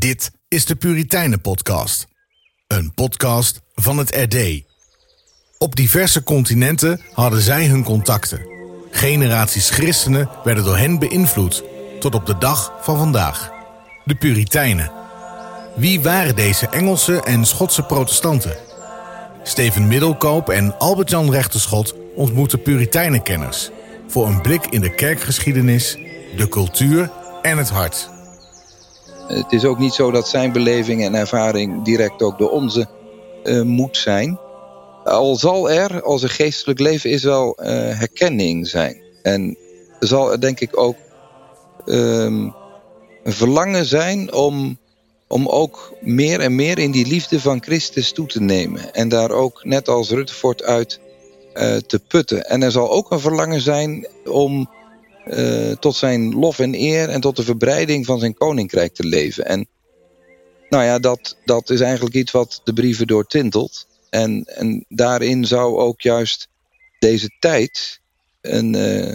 Dit is de Puritijnen-podcast. Een podcast van het RD. Op diverse continenten hadden zij hun contacten. Generaties christenen werden door hen beïnvloed, tot op de dag van vandaag. De Puritijnen. Wie waren deze Engelse en Schotse protestanten? Steven Middelkoop en Albert-Jan Rechterschot ontmoeten Puritijnenkenners voor een blik in de kerkgeschiedenis, de cultuur en het hart. Het is ook niet zo dat zijn beleving en ervaring direct ook de onze moet zijn. Al zal er, als een geestelijk leven is, wel herkenning zijn. En zal er denk ik ook een verlangen zijn om ook meer en meer in die liefde van Christus toe te nemen. En daar ook, net als Rutherford, uit te putten. En er zal ook een verlangen zijn om tot zijn lof en eer en tot de verbreiding van zijn koninkrijk te leven. En nou ja, dat is eigenlijk iets wat de brieven doortintelt. En daarin zou ook juist deze tijd een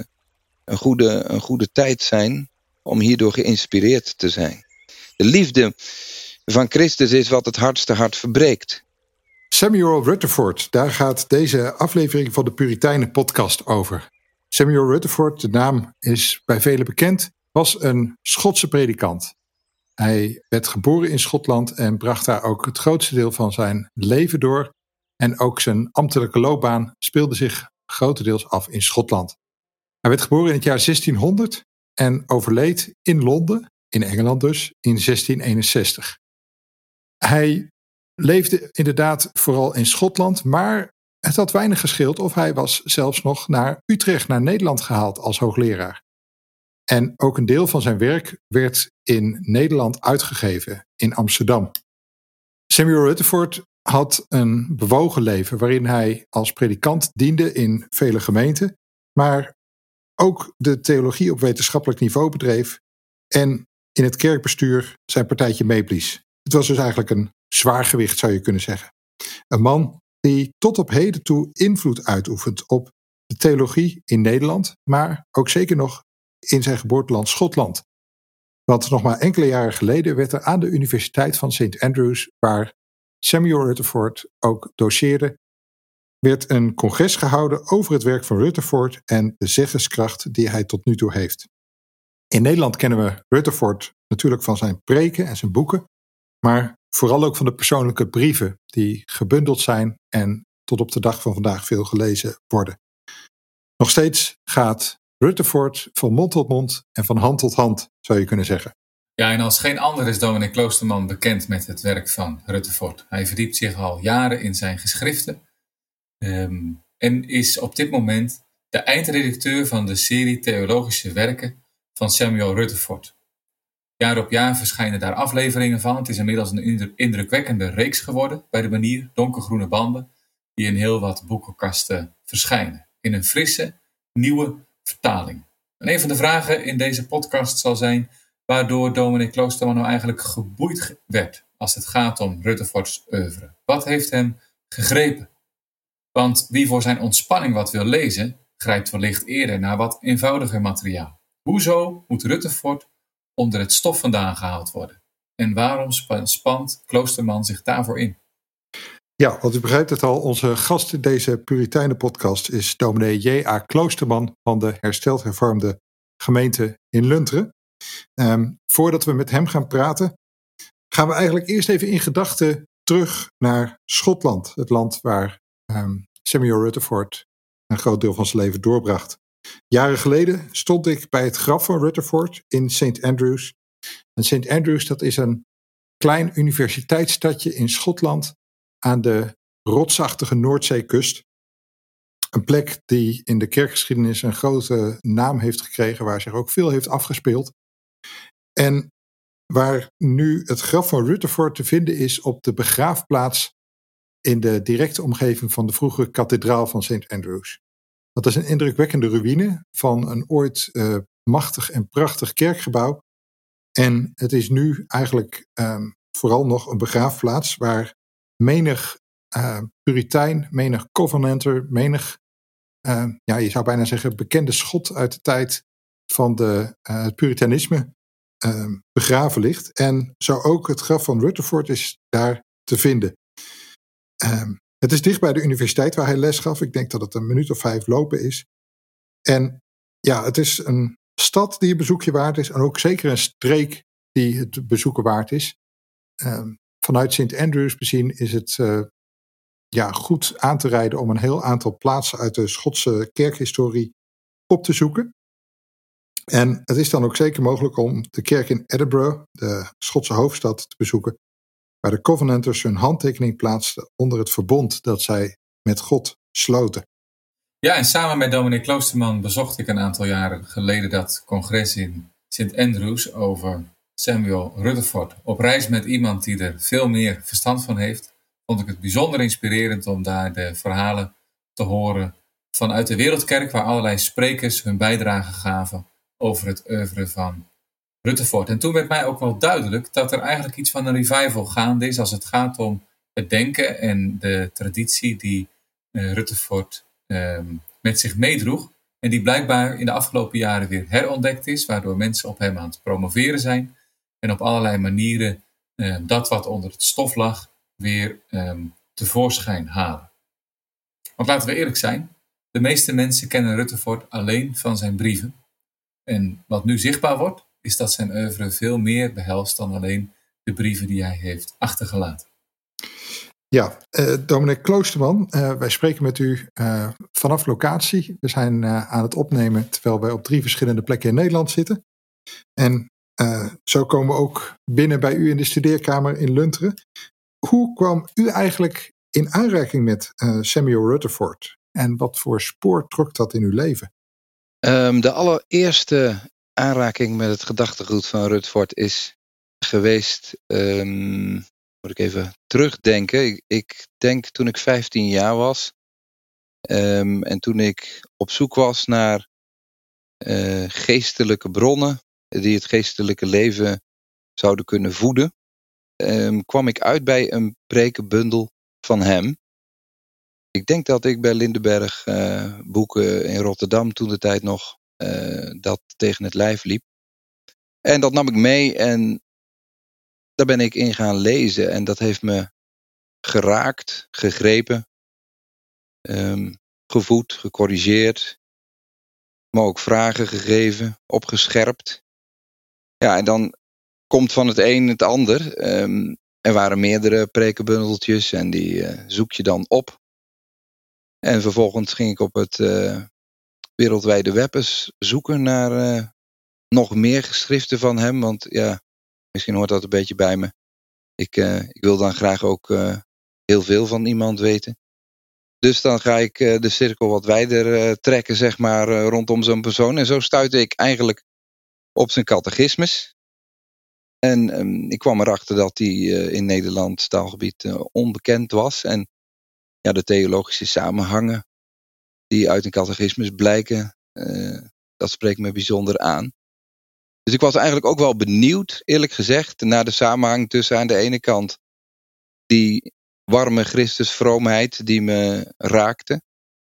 goede tijd zijn om hierdoor geïnspireerd te zijn. De liefde van Christus is wat het hardste hart verbreekt. Samuel Rutherford, daar gaat deze aflevering van de Puritijnen-podcast over. Samuel Rutherford, de naam is bij velen bekend, was een Schotse predikant. Hij werd geboren in Schotland en bracht daar ook het grootste deel van zijn leven door. En ook zijn ambtelijke loopbaan speelde zich grotendeels af in Schotland. Hij werd geboren in het jaar 1600 en overleed in Londen, in Engeland dus, in 1661. Hij leefde inderdaad vooral in Schotland, maar het had weinig gescheeld of hij was zelfs nog naar Utrecht, naar Nederland gehaald als hoogleraar. En ook een deel van zijn werk werd in Nederland uitgegeven, in Amsterdam. Samuel Rutherford had een bewogen leven waarin hij als predikant diende in vele gemeenten, maar ook de theologie op wetenschappelijk niveau bedreef en in het kerkbestuur zijn partijtje meeblies. Het was dus eigenlijk een zwaargewicht, zou je kunnen zeggen. Een man die tot op heden toe invloed uitoefent op de theologie in Nederland, maar ook zeker nog in zijn geboorteland Schotland. Want nog maar enkele jaren geleden werd er aan de Universiteit van St. Andrews, waar Samuel Rutherford ook doceerde, werd een congres gehouden over het werk van Rutherford en de zeggingskracht die hij tot nu toe heeft. In Nederland kennen we Rutherford natuurlijk van zijn preken en zijn boeken, maar vooral ook van de persoonlijke brieven die gebundeld zijn en tot op de dag van vandaag veel gelezen worden. Nog steeds gaat Rutherford van mond tot mond en van hand tot hand, zou je kunnen zeggen. Ja, en als geen ander is dominee Kloosterman bekend met het werk van Rutherford. Hij verdiept zich al jaren in zijn geschriften en is op dit moment de eindredacteur van de serie theologische werken van Samuel Rutherford. Jaar op jaar verschijnen daar afleveringen van. Het is inmiddels een indrukwekkende reeks geworden bij de Banier, donkergroene banden, die in heel wat boekenkasten verschijnen. In een frisse, nieuwe vertaling. En een van de vragen in deze podcast zal zijn waardoor dominee Kloosterman nou eigenlijk geboeid werd als het gaat om Rutherfords oeuvre. Wat heeft hem gegrepen? Want wie voor zijn ontspanning wat wil lezen, grijpt wellicht eerder naar wat eenvoudiger materiaal. Hoezo moet Rutherford onder het stof vandaan gehaald worden? En waarom spant Kloosterman zich daarvoor in? Ja, want u begrijpt het al, onze gast in deze Puritijnen-podcast is dominee J.A. Kloosterman van de hersteld hervormde gemeente in Lunteren. Voordat we met hem gaan praten, gaan we eigenlijk eerst even in gedachten terug naar Schotland. Het land waar Samuel Rutherford een groot deel van zijn leven doorbracht. Jaren geleden stond ik bij het graf van Rutherford in St. Andrews. En St. Andrews, dat is een klein universiteitsstadje in Schotland aan de rotsachtige Noordzeekust. Een plek die in de kerkgeschiedenis een grote naam heeft gekregen, waar zich ook veel heeft afgespeeld. En waar nu het graf van Rutherford te vinden is op de begraafplaats in de directe omgeving van de vroegere kathedraal van St. Andrews. Dat is een indrukwekkende ruïne van een ooit machtig en prachtig kerkgebouw. En het is nu eigenlijk vooral nog een begraafplaats waar menig Puritijn, menig Covenanter, menig, je zou bijna zeggen, bekende schot uit de tijd van het Puritanisme begraven ligt. En zo ook het graf van Rutherford is daar te vinden. Het is dicht bij de universiteit waar hij les gaf. Ik denk dat het 1 minuut of 5 lopen is. En ja, het is een stad die een bezoekje waard is. En ook zeker een streek die het bezoeken waard is. Vanuit St. Andrews bezien is het goed aan te rijden om een heel aantal plaatsen uit de Schotse kerkhistorie op te zoeken. En het is dan ook zeker mogelijk om de kerk in Edinburgh, de Schotse hoofdstad, te bezoeken, waar de Covenanters hun handtekening plaatsten onder het verbond dat zij met God sloten. Ja, en samen met dominee Kloosterman bezocht ik een aantal jaren geleden dat congres in St. Andrews over Samuel Rutherford. Op reis met iemand die er veel meer verstand van heeft, vond ik het bijzonder inspirerend om daar de verhalen te horen vanuit de Wereldkerk, waar allerlei sprekers hun bijdrage gaven over het oeuvre van Rutherford. En toen werd mij ook wel duidelijk dat er eigenlijk iets van een revival gaande is als het gaat om het denken en de traditie die Rutherford met zich meedroeg. En die blijkbaar in de afgelopen jaren weer herontdekt is, waardoor mensen op hem aan het promoveren zijn. En op allerlei manieren dat wat onder het stof lag weer tevoorschijn halen. Want laten we eerlijk zijn, de meeste mensen kennen Rutherford alleen van zijn brieven. En wat nu zichtbaar wordt, is dat zijn oeuvre veel meer behelst dan alleen de brieven die hij heeft achtergelaten. Ja, dominee Kloosterman, wij spreken met u vanaf locatie. We zijn aan het opnemen terwijl wij op 3 verschillende plekken in Nederland zitten. En zo komen we ook binnen bij u in de studeerkamer in Lunteren. Hoe kwam u eigenlijk in aanraking met Samuel Rutherford? En wat voor spoor trok dat in uw leven? De allereerste aanraking met het gedachtegoed van Rutherford is geweest, moet ik even terugdenken. Ik denk toen ik 15 jaar was. En toen ik op zoek was naar geestelijke bronnen die het geestelijke leven zouden kunnen voeden, kwam ik uit bij een prekenbundel van hem. Ik denk dat ik bij Lindenberg boeken in Rotterdam toen de tijd nog dat tegen het lijf liep. En dat nam ik mee en daar ben ik in gaan lezen. En dat heeft me geraakt, gegrepen, gevoed, gecorrigeerd. Maar ook vragen gegeven, opgescherpt. Ja, en dan komt van het een het ander. Er waren meerdere prekenbundeltjes en die zoek je dan op. En vervolgens ging ik op het wereldwijde web eens zoeken naar nog meer geschriften van hem. Want ja, misschien hoort dat een beetje bij me. Ik wil dan graag ook heel veel van iemand weten. Dus dan ga ik de cirkel wat wijder trekken, zeg maar, rondom zo'n persoon. En zo stuitte ik eigenlijk op zijn catechismus. En ik kwam erachter dat hij in Nederlands taalgebied onbekend was. En ja, de theologische samenhangen die uit een catechismus blijken, dat spreekt me bijzonder aan. Dus ik was eigenlijk ook wel benieuwd, eerlijk gezegd, naar de samenhang tussen aan de ene kant die warme Christusvroomheid die me raakte.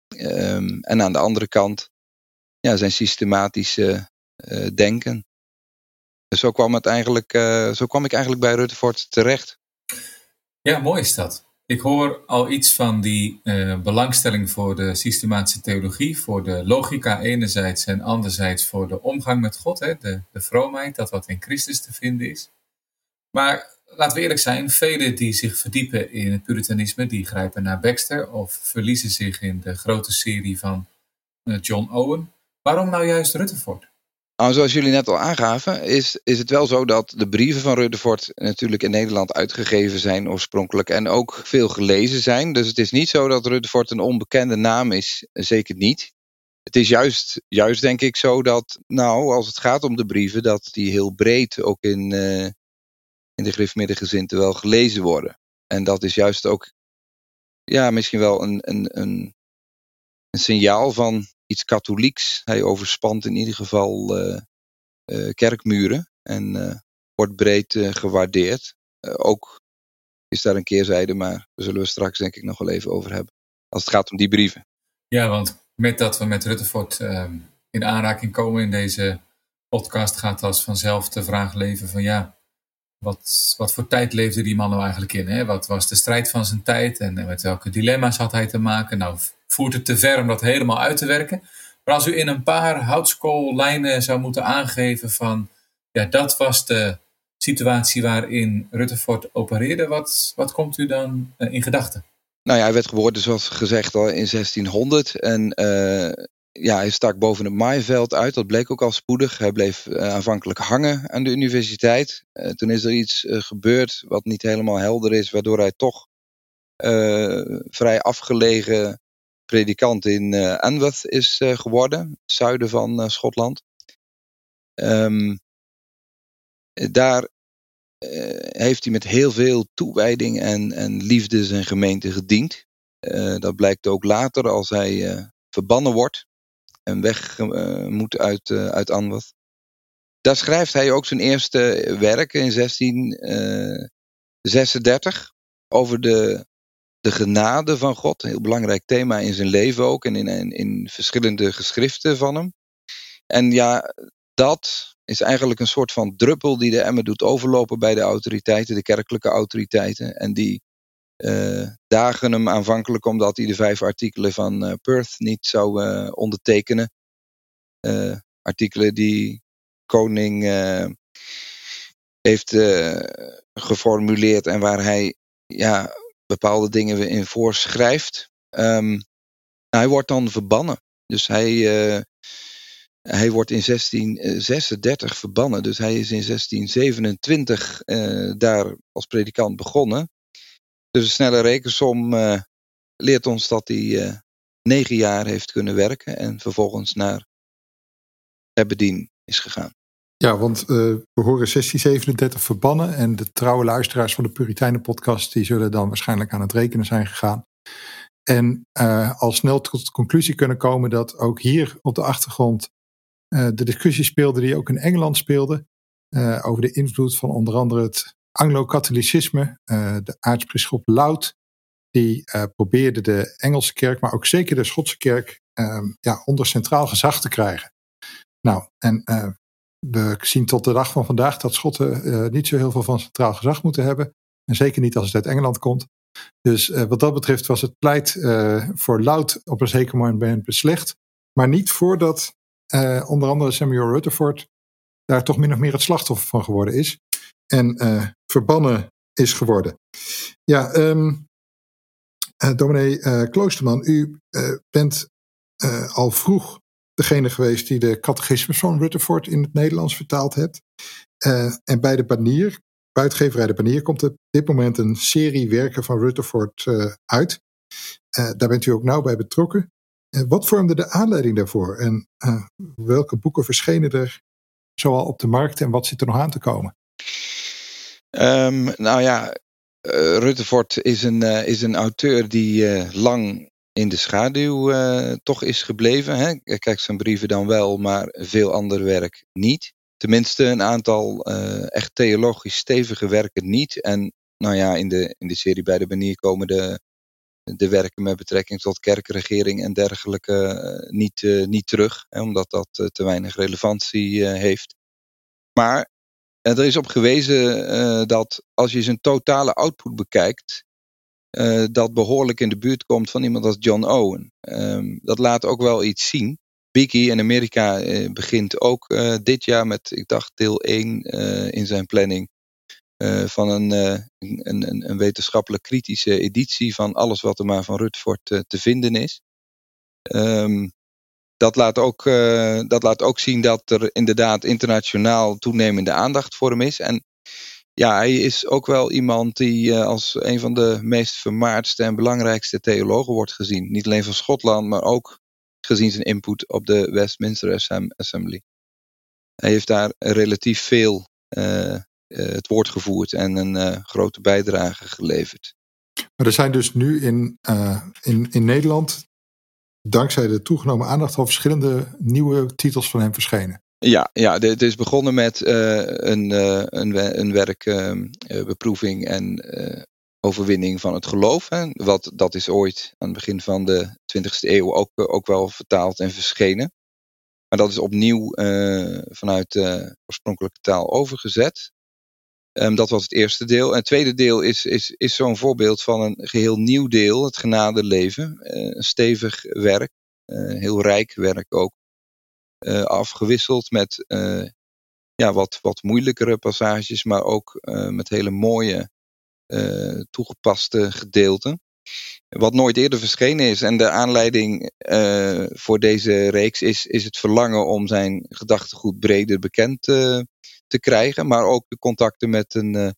En aan de andere kant zijn systematische denken. Dus zo kwam ik eigenlijk bij Rutherford terecht. Ja, mooi is dat. Ik hoor al iets van die belangstelling voor de systematische theologie, voor de logica enerzijds en anderzijds voor de omgang met God, hè, de vroomheid, dat wat in Christus te vinden is. Maar laten we eerlijk zijn, velen die zich verdiepen in het puritanisme, die grijpen naar Baxter of verliezen zich in de grote serie van John Owen. Waarom nou juist Rutherford? Nou, zoals jullie net al aangaven, is het wel zo dat de brieven van Rutherford natuurlijk in Nederland uitgegeven zijn oorspronkelijk en ook veel gelezen zijn. Dus het is niet zo dat Rutherford een onbekende naam is, zeker niet. Het is juist denk ik zo dat, nou, als het gaat om de brieven, dat die heel breed ook in de gereformeerde wel gelezen worden. En dat is juist ook, ja, misschien wel een signaal van iets katholieks. Hij overspant in ieder geval kerkmuren en wordt breed gewaardeerd. Ook is daar een keerzijde, maar daar zullen we straks denk ik nog wel even over hebben. Als het gaat om die brieven. Ja, want met dat we met Rutherford in aanraking komen in deze podcast gaat als vanzelf de vraag leven van ja, wat voor tijd leefde die man nou eigenlijk in? Hè? Wat was de strijd van zijn tijd en met welke dilemma's had hij te maken? Nou, voert het te ver om dat helemaal uit te werken. Maar als u in een paar houtskoollijnen zou moeten aangeven van ja, dat was de situatie waarin Rutherford opereerde, wat komt u dan in gedachten? Nou ja, hij werd geboren, zoals gezegd, al in 1600. En hij stak boven het maaiveld uit. Dat bleek ook al spoedig. Hij bleef aanvankelijk hangen aan de universiteit. Toen is er iets gebeurd wat niet helemaal helder is, waardoor hij toch vrij afgelegen predikant in Anwath is geworden, het zuiden van Schotland. Daar heeft hij met heel veel toewijding en liefde zijn gemeente gediend. Dat blijkt ook later als hij verbannen wordt en weg moet uit Anwath. Daar schrijft hij ook zijn eerste werk in 1636 over de genade van God. Een heel belangrijk thema in zijn leven ook en in verschillende geschriften van hem. En ja, dat is eigenlijk een soort van druppel die de emmer doet overlopen bij de autoriteiten, de kerkelijke autoriteiten. En die dagen hem aanvankelijk omdat hij de 5 artikelen van Perth niet zou ondertekenen. Artikelen die koning heeft geformuleerd en waar hij bepaalde dingen in voorschrijft. Hij wordt dan verbannen. Dus hij wordt in 1636 verbannen. Dus hij is in 1627 daar als predikant begonnen. Dus een snelle rekensom leert ons dat hij 9 jaar heeft kunnen werken. En vervolgens naar Aberdeen is gegaan. Ja, want we horen 1637 verbannen. En de trouwe luisteraars van de Puritijnen podcast, die zullen dan waarschijnlijk aan het rekenen zijn gegaan. En al snel tot de conclusie kunnen komen dat ook hier op de achtergrond de discussie speelde die ook in Engeland speelde. Over de invloed van onder andere het Anglo-katholicisme. De aartsbisschop Laud, die probeerde de Engelse kerk, maar ook zeker de Schotse kerk, onder centraal gezag te krijgen. Nou, en we zien tot de dag van vandaag dat Schotten niet zo heel veel van centraal gezag moeten hebben. En zeker niet als het uit Engeland komt. Dus wat dat betreft was het pleit voor Laud op een zeker moment beslecht. Maar niet voordat onder andere Samuel Rutherford daar toch min of meer het slachtoffer van geworden is. En verbannen is geworden. Ja, dominee Kloosterman, u bent al vroeg degene geweest die de catechismus van Rutherford in het Nederlands vertaald hebt. En bij de Banier, bij uitgeverij de Banier, komt op dit moment een serie werken van Rutherford uit. Daar bent u ook nauw bij betrokken. Wat vormde de aanleiding daarvoor? En welke boeken verschenen er zoal op de markt en wat zit er nog aan te komen? Rutherford is een auteur die lang in de schaduw toch is gebleven. Hè? Kijk, zijn brieven dan wel, maar veel ander werk niet. Tenminste, een aantal echt theologisch stevige werken niet. En in de serie bij de Banier komen de werken met betrekking tot kerkregering en dergelijke niet terug. Hè, omdat dat te weinig relevantie heeft. Maar er is op gewezen dat als je zijn totale output bekijkt, dat behoorlijk in de buurt komt van iemand als John Owen. Dat laat ook wel iets zien. Beakey in Amerika begint ook dit jaar met, ik dacht, deel 1 in zijn planning van een wetenschappelijk kritische editie van alles wat er maar van Rutherford te vinden is. Dat laat ook zien dat er inderdaad internationaal toenemende aandacht voor hem is. En ja, hij is ook wel iemand die als een van de meest vermaardste en belangrijkste theologen wordt gezien. Niet alleen van Schotland, maar ook gezien zijn input op de Westminster Assembly. Hij heeft daar relatief veel het woord gevoerd en een grote bijdrage geleverd. Maar er zijn dus nu in Nederland, dankzij de toegenomen aandacht, al verschillende nieuwe titels van hem verschenen. Ja, het is begonnen met een werkbeproeving en overwinning van het geloof. Hè. Dat is ooit aan het begin van de 20e eeuw ook wel vertaald en verschenen. Maar dat is opnieuw vanuit de oorspronkelijke taal overgezet. Dat was het eerste deel. En het tweede deel is zo'n voorbeeld van een geheel nieuw deel, het genadeleven. Een stevig werk, heel rijk werk ook. Afgewisseld met wat moeilijkere passages, maar ook met hele mooie toegepaste gedeelten. Wat nooit eerder verschenen is. En de aanleiding voor deze reeks is het verlangen om zijn gedachtegoed breder bekend te krijgen. Maar ook de contacten met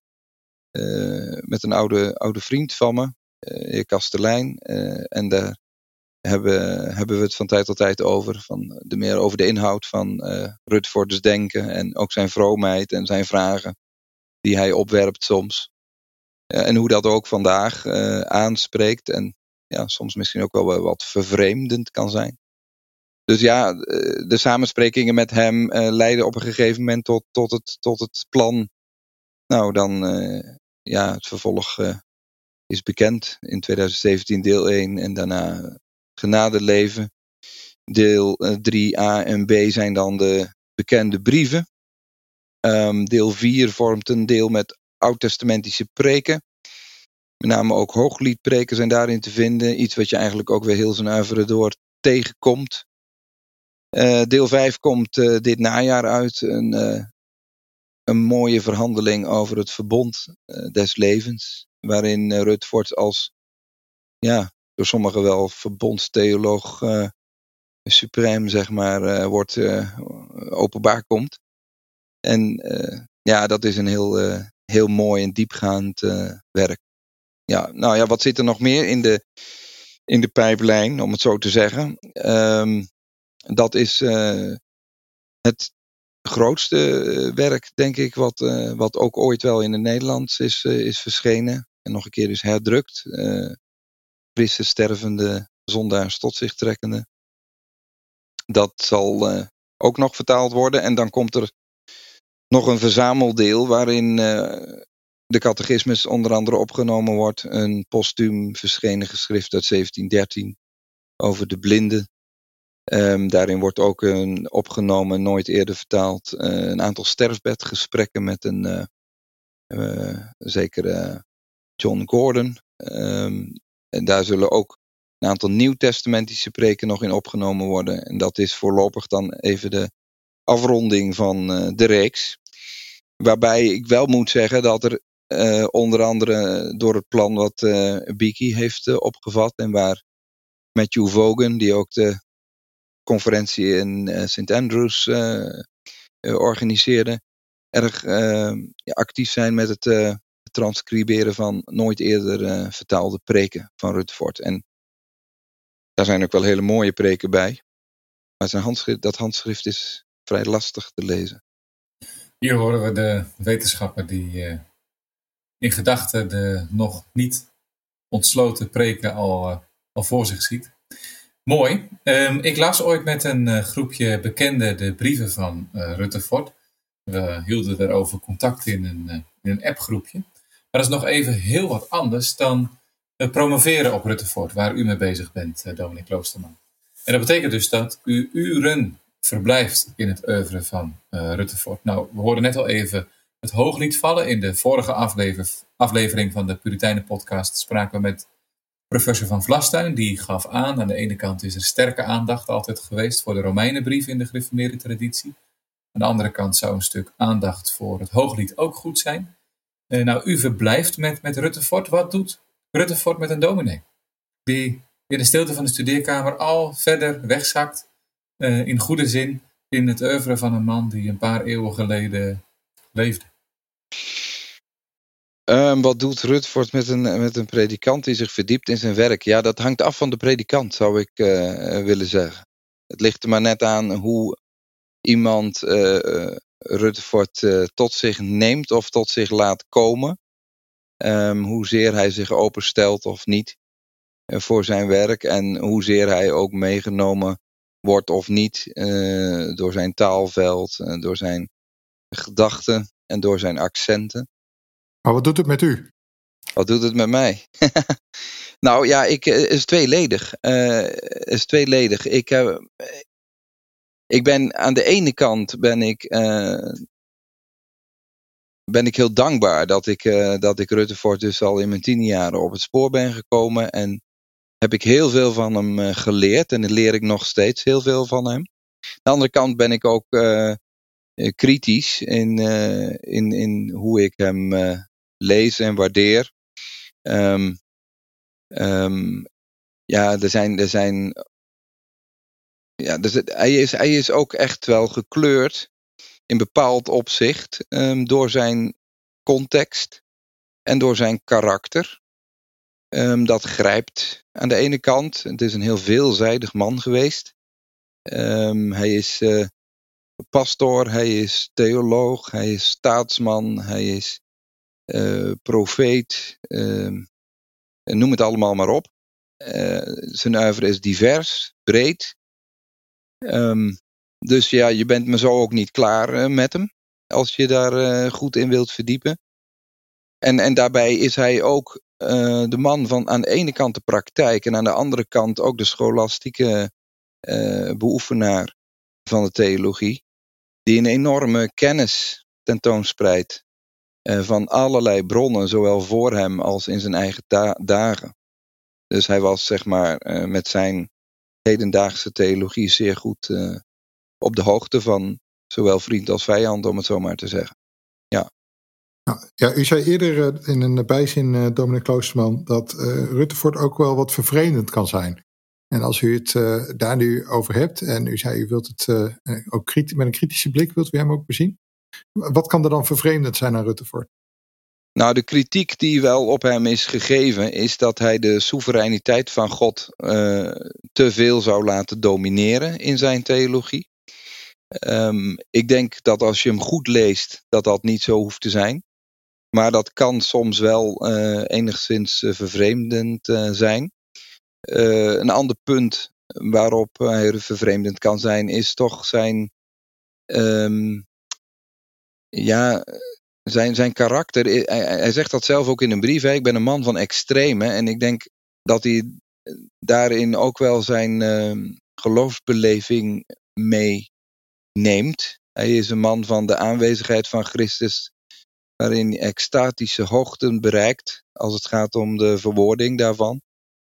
een oude vriend van me, heer Kastelein. En daar hebben we het van tijd tot tijd over. Meer over de inhoud van Rutherfords denken. En ook zijn vroomheid en zijn vragen die hij opwerpt soms. En hoe dat ook vandaag aanspreekt. En soms misschien ook wel wat vervreemdend kan zijn. Dus de samensprekingen met hem leiden op een gegeven moment tot het plan. Nou, dan het vervolg is bekend. In 2017 deel 1 en daarna Genadeleven. Deel 3a en b zijn dan de bekende brieven. Deel 4 vormt een deel met oud-testamentische preken. Met name ook hoogliedpreken zijn daarin te vinden. Iets wat je eigenlijk ook weer heel zijn oeuvre door tegenkomt. Deel 5 komt dit najaar uit. Een mooie verhandeling over het verbond des levens. Waarin Rutherford als, door sommigen wel verbondstheoloog suprem, zeg maar, wordt openbaar komt. En dat is een heel mooi en diepgaand werk. Wat zit er nog meer in de pijplijn, om het zo te zeggen? Dat is het grootste werk, denk ik, wat ook ooit wel in het Nederlands is verschenen. En nog een keer is herdrukt. Christus stervende, zondaars tot zich trekkende. Dat zal ook nog vertaald worden. En dan komt er nog een verzameldeel waarin de catechismus onder andere opgenomen wordt. Een postuum verschenen geschrift uit 1713 over de blinden. Daarin wordt ook opgenomen, nooit eerder vertaald, een aantal sterfbedgesprekken met een zekere John Gordon. En daar zullen ook een aantal nieuwtestamentische preken nog in opgenomen worden. En dat is voorlopig dan even de afronding van de reeks. Waarbij ik wel moet zeggen dat er onder andere door het plan wat Beeke heeft opgevat en waar Matthew Vaughan, die ook de conferentie in St. Andrews organiseerde, erg actief zijn met het transcriberen van nooit eerder vertaalde preken van Rutherford. En daar zijn ook wel hele mooie preken bij. Maar dat handschrift is vrij lastig te lezen. Hier horen we de wetenschapper die in gedachten de nog niet ontsloten preken al voor zich ziet. Mooi. Ik las ooit met een groepje bekenden de brieven van Rutherford. We hielden daarover contact in een appgroepje. Maar dat is nog even heel wat anders dan promoveren op Rutherford, waar u mee bezig bent, Dominic Kloosterman. En dat betekent dus dat u uren verblijft in het oeuvre van Rutherford. Nou, we hoorden net al even het Hooglied vallen. In de vorige aflevering van de Puritijnen podcast spraken we met professor Van Vlastuin. Die gaf aan de ene kant is er sterke aandacht altijd geweest voor de Romeinenbrief in de gereformeerde traditie. Aan de andere kant zou een stuk aandacht voor het Hooglied ook goed zijn. U verblijft met Rutherford. Wat doet Rutherford met een dominee? Die in de stilte van de studeerkamer al verder wegzakt, in goede zin, in het oeuvre van een man die een paar eeuwen geleden leefde. Wat doet Rutherford met een predikant die zich verdiept in zijn werk? Ja, dat hangt af van de predikant, zou ik willen zeggen. Het ligt er maar net aan hoe iemand Rutherford tot zich neemt of tot zich laat komen. Hoezeer hij zich openstelt of niet voor zijn werk. En hoezeer hij ook meegenomen wordt of niet door zijn taalveld, door zijn gedachten en door zijn accenten. Maar wat doet het met u? Wat doet het met mij? Nou ja, het is tweeledig. Ik ben aan de ene kant ben ik heel dankbaar dat ik Rutherford dus al in mijn 10 jaren op het spoor ben gekomen. En heb ik heel veel van hem geleerd. En dan leer ik nog steeds heel veel van hem. Aan de andere kant ben ik ook kritisch in hoe ik hem lees en waardeer. Hij is ook echt wel gekleurd in bepaald opzicht door zijn context en door zijn karakter. Dat grijpt aan de ene kant. Het is een heel veelzijdig man geweest. Hij is pastoor, hij is theoloog, hij is staatsman, hij is profeet. Noem het allemaal maar op. Zijn oeuvre is divers, breed. Dus ja, je bent me zo ook niet klaar met hem. Als je daar goed in wilt verdiepen. En daarbij is hij ook de man van aan de ene kant de praktijk. En aan de andere kant ook de scholastieke beoefenaar van de theologie. Die een enorme kennis tentoonspreidt. Van allerlei bronnen, zowel voor hem als in zijn eigen dagen. Dus hij was zeg maar met zijn hedendaagse theologie zeer goed op de hoogte van zowel vriend als vijand, om het zo maar te zeggen. Ja. Ja, u zei eerder in een bijzin, dominee Kloosterman, dat Rutherford ook wel wat vervreemdend kan zijn. En als u het daar nu over hebt en u zei u wilt het ook met een kritische blik, wilt u hem ook bezien? Wat kan er dan vervreemdend zijn aan Rutherford? Nou, de kritiek die wel op hem is gegeven is dat hij de soevereiniteit van God te veel zou laten domineren in zijn theologie. Ik denk dat als je hem goed leest, dat niet zo hoeft te zijn. Maar dat kan soms wel enigszins vervreemdend zijn. Een ander punt waarop hij vervreemdend kan zijn, is toch zijn zijn karakter. Hij zegt dat zelf ook in een brief. Hè? Ik ben een man van extreme. En ik denk dat hij daarin ook wel zijn geloofsbeleving meeneemt. Hij is een man van de aanwezigheid van Christus, waarin hij extatische hoogten bereikt als het gaat om de verwoording daarvan.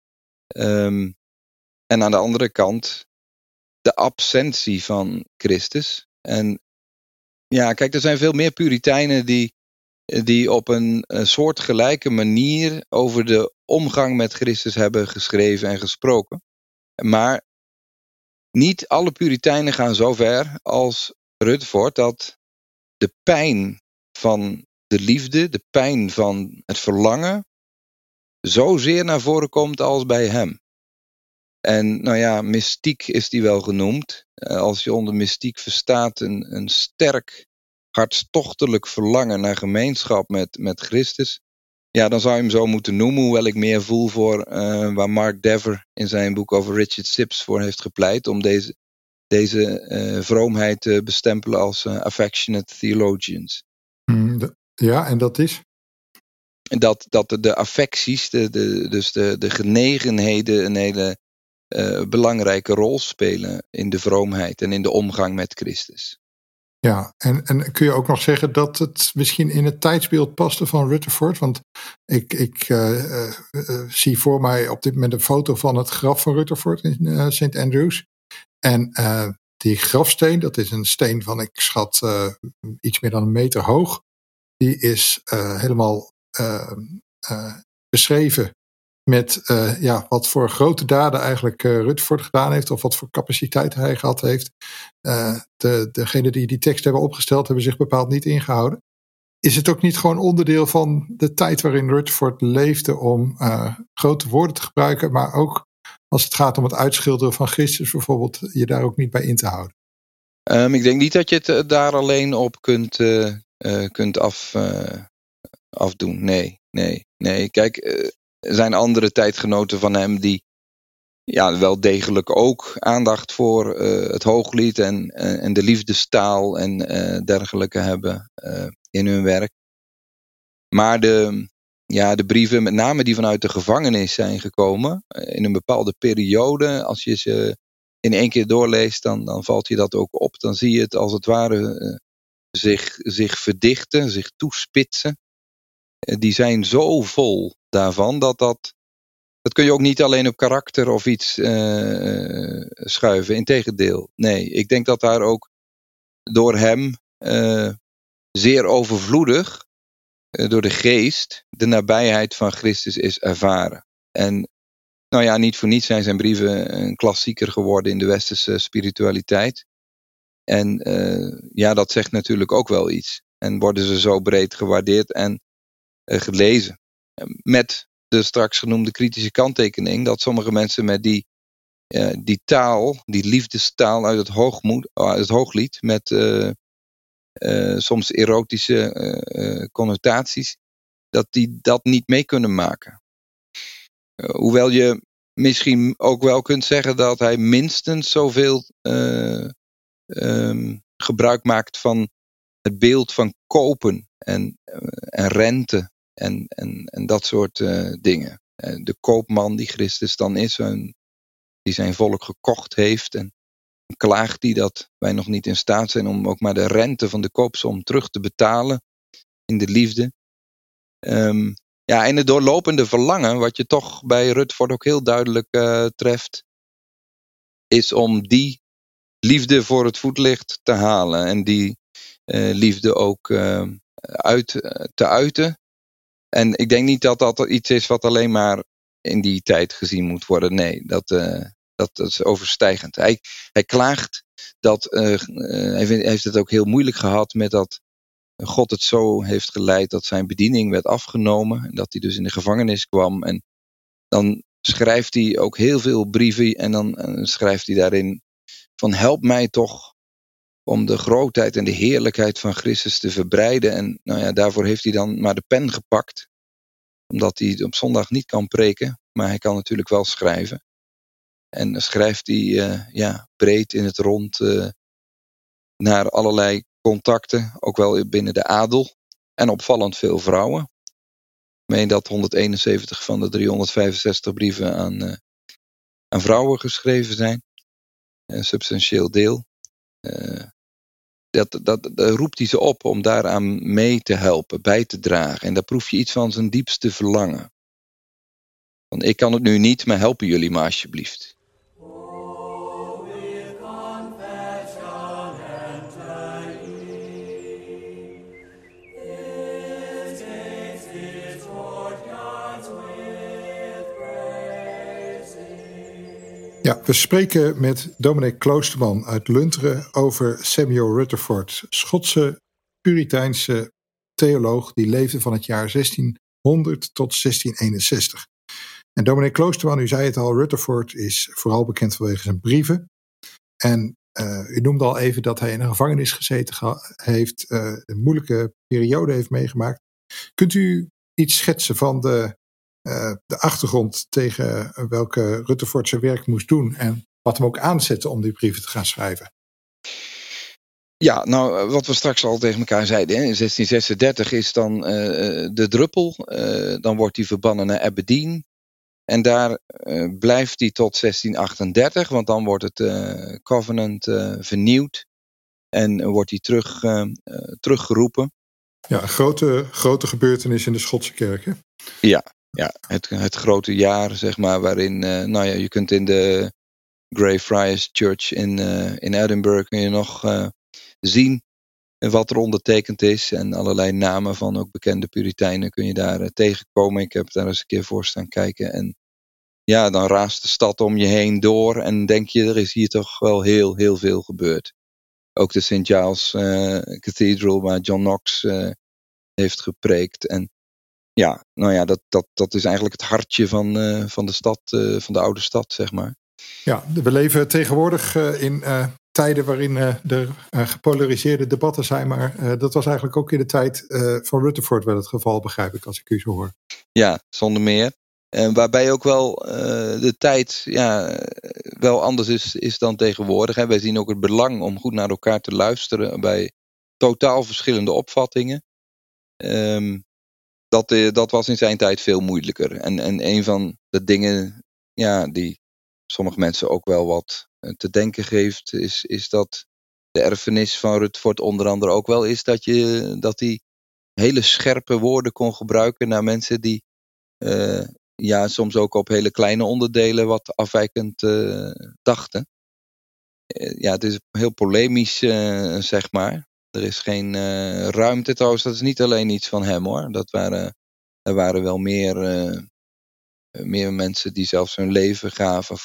En aan de andere kant de absentie van Christus. En ja, kijk, er zijn veel meer Puritijnen die op een soortgelijke manier over de omgang met Christus hebben geschreven en gesproken. Maar niet alle Puritijnen gaan zo ver als Rutherford dat de pijn van de liefde, de pijn van het verlangen, zozeer naar voren komt als bij hem. En nou ja, mystiek is die wel genoemd. Als je onder mystiek verstaat een sterk, hartstochtelijk verlangen naar gemeenschap met Christus. Ja, dan zou je hem zo moeten noemen. Hoewel ik meer voel voor waar Mark Dever in zijn boek over Richard Sibbes voor heeft gepleit. Om deze vroomheid te bestempelen als affectionate theologians. Ja, en dat is? Dat de affecties, dus de genegenheden een hele belangrijke rol spelen in de vroomheid en in de omgang met Christus. Ja, en kun je ook nog zeggen dat het misschien in het tijdsbeeld paste van Rutherford? Want ik zie voor mij op dit moment een foto van het graf van Rutherford in St. Andrews. En die grafsteen, dat is een steen van, ik schat, iets meer dan 1 meter hoog. Die is helemaal beschreven met wat voor grote daden eigenlijk Rutherford gedaan heeft, of wat voor capaciteit hij gehad heeft. Degenen die tekst hebben opgesteld hebben zich bepaald niet ingehouden. Is het ook niet gewoon onderdeel van de tijd waarin Rutherford leefde om grote woorden te gebruiken, maar ook als het gaat om het uitschilderen van Christus bijvoorbeeld, je daar ook niet bij in te houden? Ik denk niet dat je het daar alleen op kunt afdoen. Nee. Kijk, er zijn andere tijdgenoten van hem die wel degelijk ook aandacht voor het hooglied en de liefdestaal en dergelijke hebben in hun werk. Maar de brieven, met name die vanuit de gevangenis zijn gekomen, in een bepaalde periode, als je ze in één keer doorleest, dan valt je dat ook op. Dan zie je het als het ware zich verdichten, zich toespitsen. Die zijn zo vol daarvan dat kun je ook niet alleen op karakter of iets schuiven. Integendeel, nee. Ik denk dat daar ook door hem zeer overvloedig, door de geest, de nabijheid van Christus is ervaren. En nou ja, niet voor niets zijn zijn brieven een klassieker geworden in de westerse spiritualiteit. En dat zegt natuurlijk ook wel iets. En worden ze zo breed gewaardeerd en gelezen. Met de straks genoemde kritische kanttekening dat sommige mensen met die taal, die liefdestaal uit het Hooglied, met soms erotische connotaties, dat die dat niet mee kunnen maken. Hoewel je misschien ook wel kunt zeggen dat hij minstens zoveel gebruik maakt van het beeld van kopen en rente en dat soort dingen. De koopman die Christus dan is, die zijn volk gekocht heeft en klaagt die dat wij nog niet in staat zijn om ook maar de rente van de koopsom terug te betalen in de liefde. En het doorlopende verlangen, wat je toch bij Rutherford ook heel duidelijk treft, is om die liefde voor het voetlicht te halen en die liefde ook te uiten. En ik denk niet dat dat iets is wat alleen maar in die tijd gezien moet worden. Nee, dat is overstijgend. Hij klaagt dat hij heeft het ook heel moeilijk gehad met dat God het zo heeft geleid dat zijn bediening werd afgenomen. En dat hij dus in de gevangenis kwam. En dan schrijft hij ook heel veel brieven. En dan schrijft hij daarin van help mij toch om de grootheid en de heerlijkheid van Christus te verbreiden. En daarvoor heeft hij dan maar de pen gepakt. Omdat hij op zondag niet kan preken. Maar hij kan natuurlijk wel schrijven. En dan schrijft hij breed in het rond naar allerlei contacten. Ook wel binnen de adel. En opvallend veel vrouwen. Ik meen dat 171 van de 365 brieven aan vrouwen geschreven zijn. Een substantieel deel. Dat roept hij ze op om daaraan mee te helpen, bij te dragen. En daar proef je iets van zijn diepste verlangen. Want ik kan het nu niet, maar helpen jullie me alsjeblieft. Ja, we spreken met Dominee Kloosterman uit Lunteren over Samuel Rutherford, Schotse Puriteinse theoloog die leefde van het jaar 1600 tot 1661. En Dominee Kloosterman, u zei het al, Rutherford is vooral bekend vanwege zijn brieven. En u noemde al even dat hij in een gevangenis gezeten heeft, een moeilijke periode heeft meegemaakt. Kunt u iets schetsen van de achtergrond tegen welke Rutherford zijn werk moest doen en wat hem ook aanzette om die brieven te gaan schrijven? Ja, nou, wat we straks al tegen elkaar zeiden, in 1636 is dan de druppel. Dan wordt hij verbannen naar Aberdeen. En daar blijft hij tot 1638, want dan wordt het covenant vernieuwd. En wordt hij teruggeroepen. Ja, een grote gebeurtenis in de Schotse kerk, hè? Ja, het grote jaar, zeg maar, waarin je kunt in de Greyfriars Church in Edinburgh kun je nog zien wat er ondertekend is. En allerlei namen van ook bekende Puritijnen kun je daar tegenkomen. Ik heb daar eens een keer voor staan kijken. En ja, dan raast de stad om je heen door. En denk je, er is hier toch wel heel, heel veel gebeurd. Ook de St. Giles Cathedral waar John Knox heeft gepreekt. En ja, dat is eigenlijk het hartje van de stad, van de oude stad, zeg maar. Ja, we leven tegenwoordig in tijden waarin er gepolariseerde debatten zijn, maar dat was eigenlijk ook in de tijd van Rutherford wel het geval, begrijp ik, als ik u zo hoor. Ja, zonder meer. Waarbij ook wel de tijd wel anders is dan tegenwoordig. Hè. Wij zien ook het belang om goed naar elkaar te luisteren bij totaal verschillende opvattingen. Dat was in zijn tijd veel moeilijker. En een van de dingen die sommige mensen ook wel wat te denken geeft, is dat de erfenis van Rutherford onder andere ook wel is dat hij hele scherpe woorden kon gebruiken naar mensen die soms ook op hele kleine onderdelen wat afwijkend dachten. Het is heel polemisch, zeg maar. Er is geen ruimte trouwens, dat is niet alleen iets van hem hoor. Er waren wel meer mensen die zelfs hun leven gaven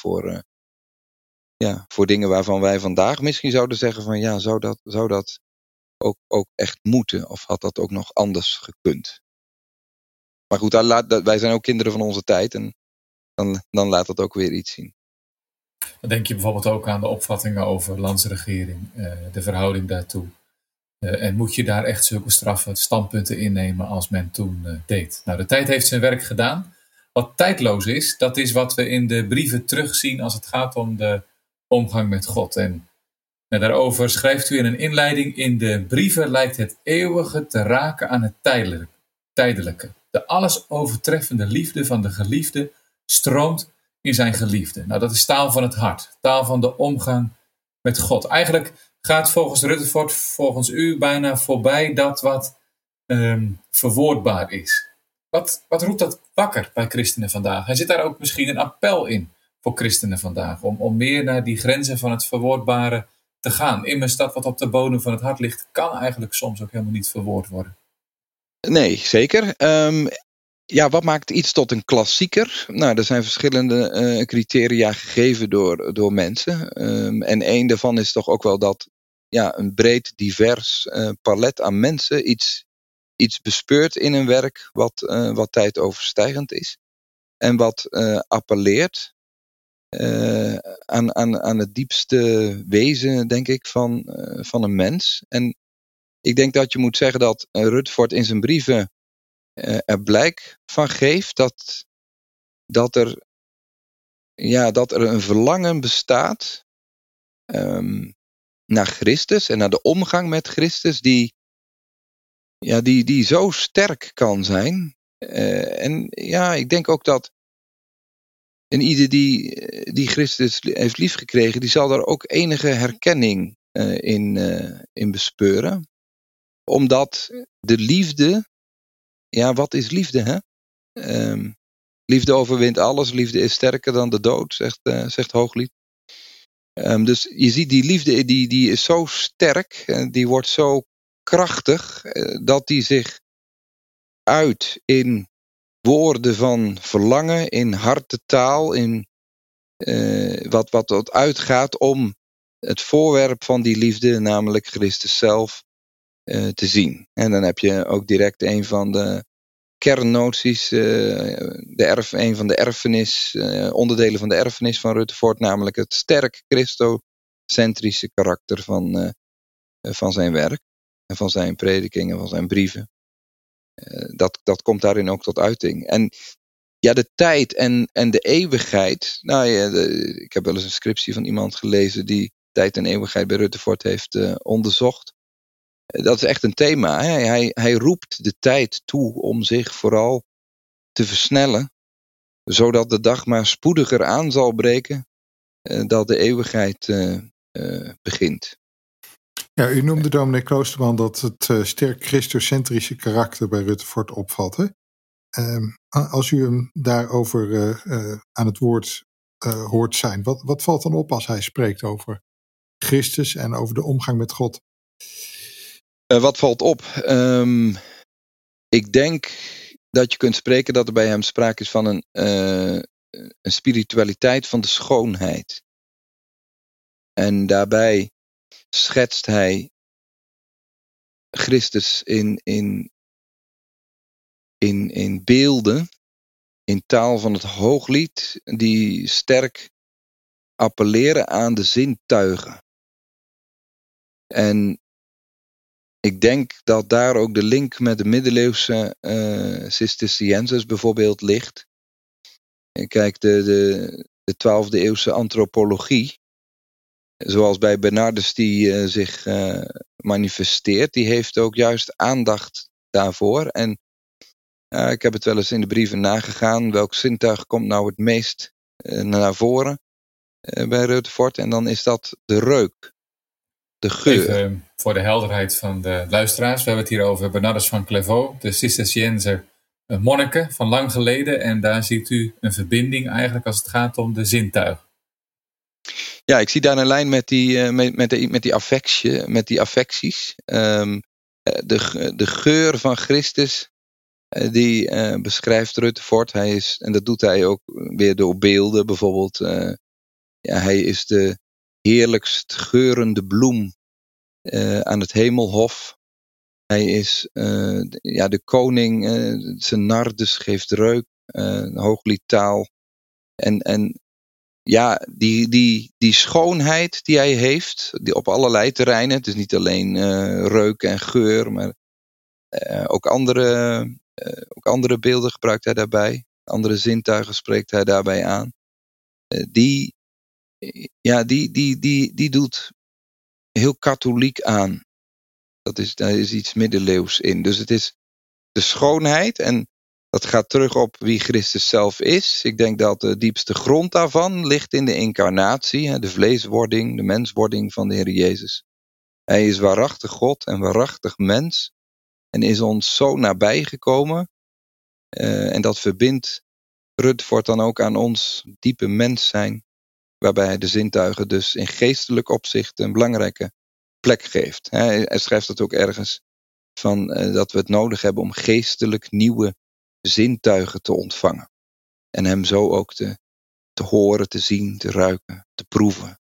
voor dingen waarvan wij vandaag misschien zouden zeggen van zou dat ook echt moeten? Of had dat ook nog anders gekund? Maar goed, wij zijn ook kinderen van onze tijd en dan laat dat ook weer iets zien. Dan denk je bijvoorbeeld ook aan de opvattingen over landsregering, de verhouding daartoe. En moet je daar echt zulke straffe standpunten innemen als men toen deed? Nou, de tijd heeft zijn werk gedaan. Wat tijdloos is, dat is wat we in de brieven terugzien als het gaat om de omgang met God. En daarover schrijft u in een inleiding: in de brieven lijkt het eeuwige te raken aan het tijdelijke. De alles overtreffende liefde van de geliefde stroomt in zijn geliefde. Nou, dat is taal van het hart, taal van de omgang met God. Eigenlijk gaat volgens Rutherford, volgens u, bijna voorbij dat wat verwoordbaar is. Wat roept dat wakker bij christenen vandaag? En zit daar ook misschien een appel in voor christenen vandaag, om meer naar die grenzen van het verwoordbare te gaan? Immers, dat wat op de bodem van het hart ligt, kan eigenlijk soms ook helemaal niet verwoord worden. Nee, zeker. Wat maakt iets tot een klassieker? Nou, er zijn verschillende criteria gegeven door mensen. En één daarvan is toch ook wel dat een breed, divers palet aan mensen iets bespeurt in een werk wat tijdoverstijgend is. En wat appelleert aan het diepste wezen, denk ik, van een mens. En ik denk dat je moet zeggen dat Rutherford in zijn brieven er blijk van geeft dat er een verlangen bestaat naar Christus en naar de omgang met Christus die zo sterk kan zijn. Ik denk ook dat en ieder die Christus heeft liefgekregen, die zal daar ook enige herkenning in bespeuren. Omdat de liefde, wat is liefde, hè? Liefde overwint alles, liefde is sterker dan de dood, zegt Hooglied. Dus je ziet die liefde, die is zo sterk, die wordt zo krachtig, dat die zich uit in woorden van verlangen, in hartetaal, in wat uitgaat om het voorwerp van die liefde, namelijk Christus zelf, te zien. En dan heb je ook direct een van de kernnoties, een van de onderdelen van de erfenis van Rutherford, namelijk het sterk christocentrische karakter van zijn werk en van zijn predikingen, van zijn brieven. Dat komt daarin ook tot uiting. En de tijd en de eeuwigheid. Ik heb wel eens een scriptie van iemand gelezen die tijd en eeuwigheid bij Rutherford heeft onderzocht. Dat is echt een thema. Hè? Hij roept de tijd toe om zich vooral te versnellen, zodat de dag maar spoediger aan zal breken dat de eeuwigheid begint. Ja, u noemde dominee Kloosterman dat het sterk christocentrische karakter bij Rutherford opvalt. Hè? Als u hem daarover aan het woord hoort zijn, wat valt dan op als hij spreekt over Christus en over de omgang met God? Wat valt op? Ik denk dat je kunt spreken dat er bij hem sprake is van een spiritualiteit van de schoonheid. En daarbij schetst hij Christus in beelden, in taal van het Hooglied, die sterk appelleren aan de zintuigen. En ik denk dat daar ook de link met de middeleeuwse Cisterciënsers bijvoorbeeld ligt. Kijk, de 12e eeuwse antropologie, zoals bij Bernardus die zich manifesteert, die heeft ook juist aandacht daarvoor. En ik heb het wel eens in de brieven nagegaan. Welk zintuig komt nou het meest naar voren? bij Rutherford. En dan is dat de reuk. De geur. Even voor de helderheid van de luisteraars. We hebben het hier over Bernardus van Clairvaux, de Cisterciënzer monniken van lang geleden. En daar ziet u een verbinding eigenlijk als het gaat om de zintuigen. Ja, ik zie daar een lijn met die affecties. De geur van Christus, die beschrijft Rutherford. Hij is, en dat doet hij ook weer door beelden. Bijvoorbeeld, hij is de heerlijkst geurende bloem aan het hemelhof. Hij is de koning, zijn nardus geeft reuk, hoogliedtaal. En ja, die schoonheid die hij heeft, die op allerlei terreinen. Het is niet alleen reuk en geur, maar ook andere beelden gebruikt hij daarbij. Andere zintuigen spreekt hij daarbij aan. Die doet heel katholiek aan. Daar is iets middeleeuws in. Dus het is de schoonheid en dat gaat terug op wie Christus zelf is. Ik denk dat de diepste grond daarvan ligt in de incarnatie, de vleeswording, de menswording van de Heer Jezus. Hij is waarachtig God en waarachtig mens en is ons zo nabij gekomen. En dat verbindt Rutherford dan ook aan ons diepe mens zijn, waarbij hij de zintuigen dus in geestelijk opzicht een belangrijke plek geeft. Hij schrijft dat ook ergens, van dat we het nodig hebben om geestelijk nieuwe zintuigen te ontvangen. En hem zo ook te horen, te zien, te ruiken, te proeven.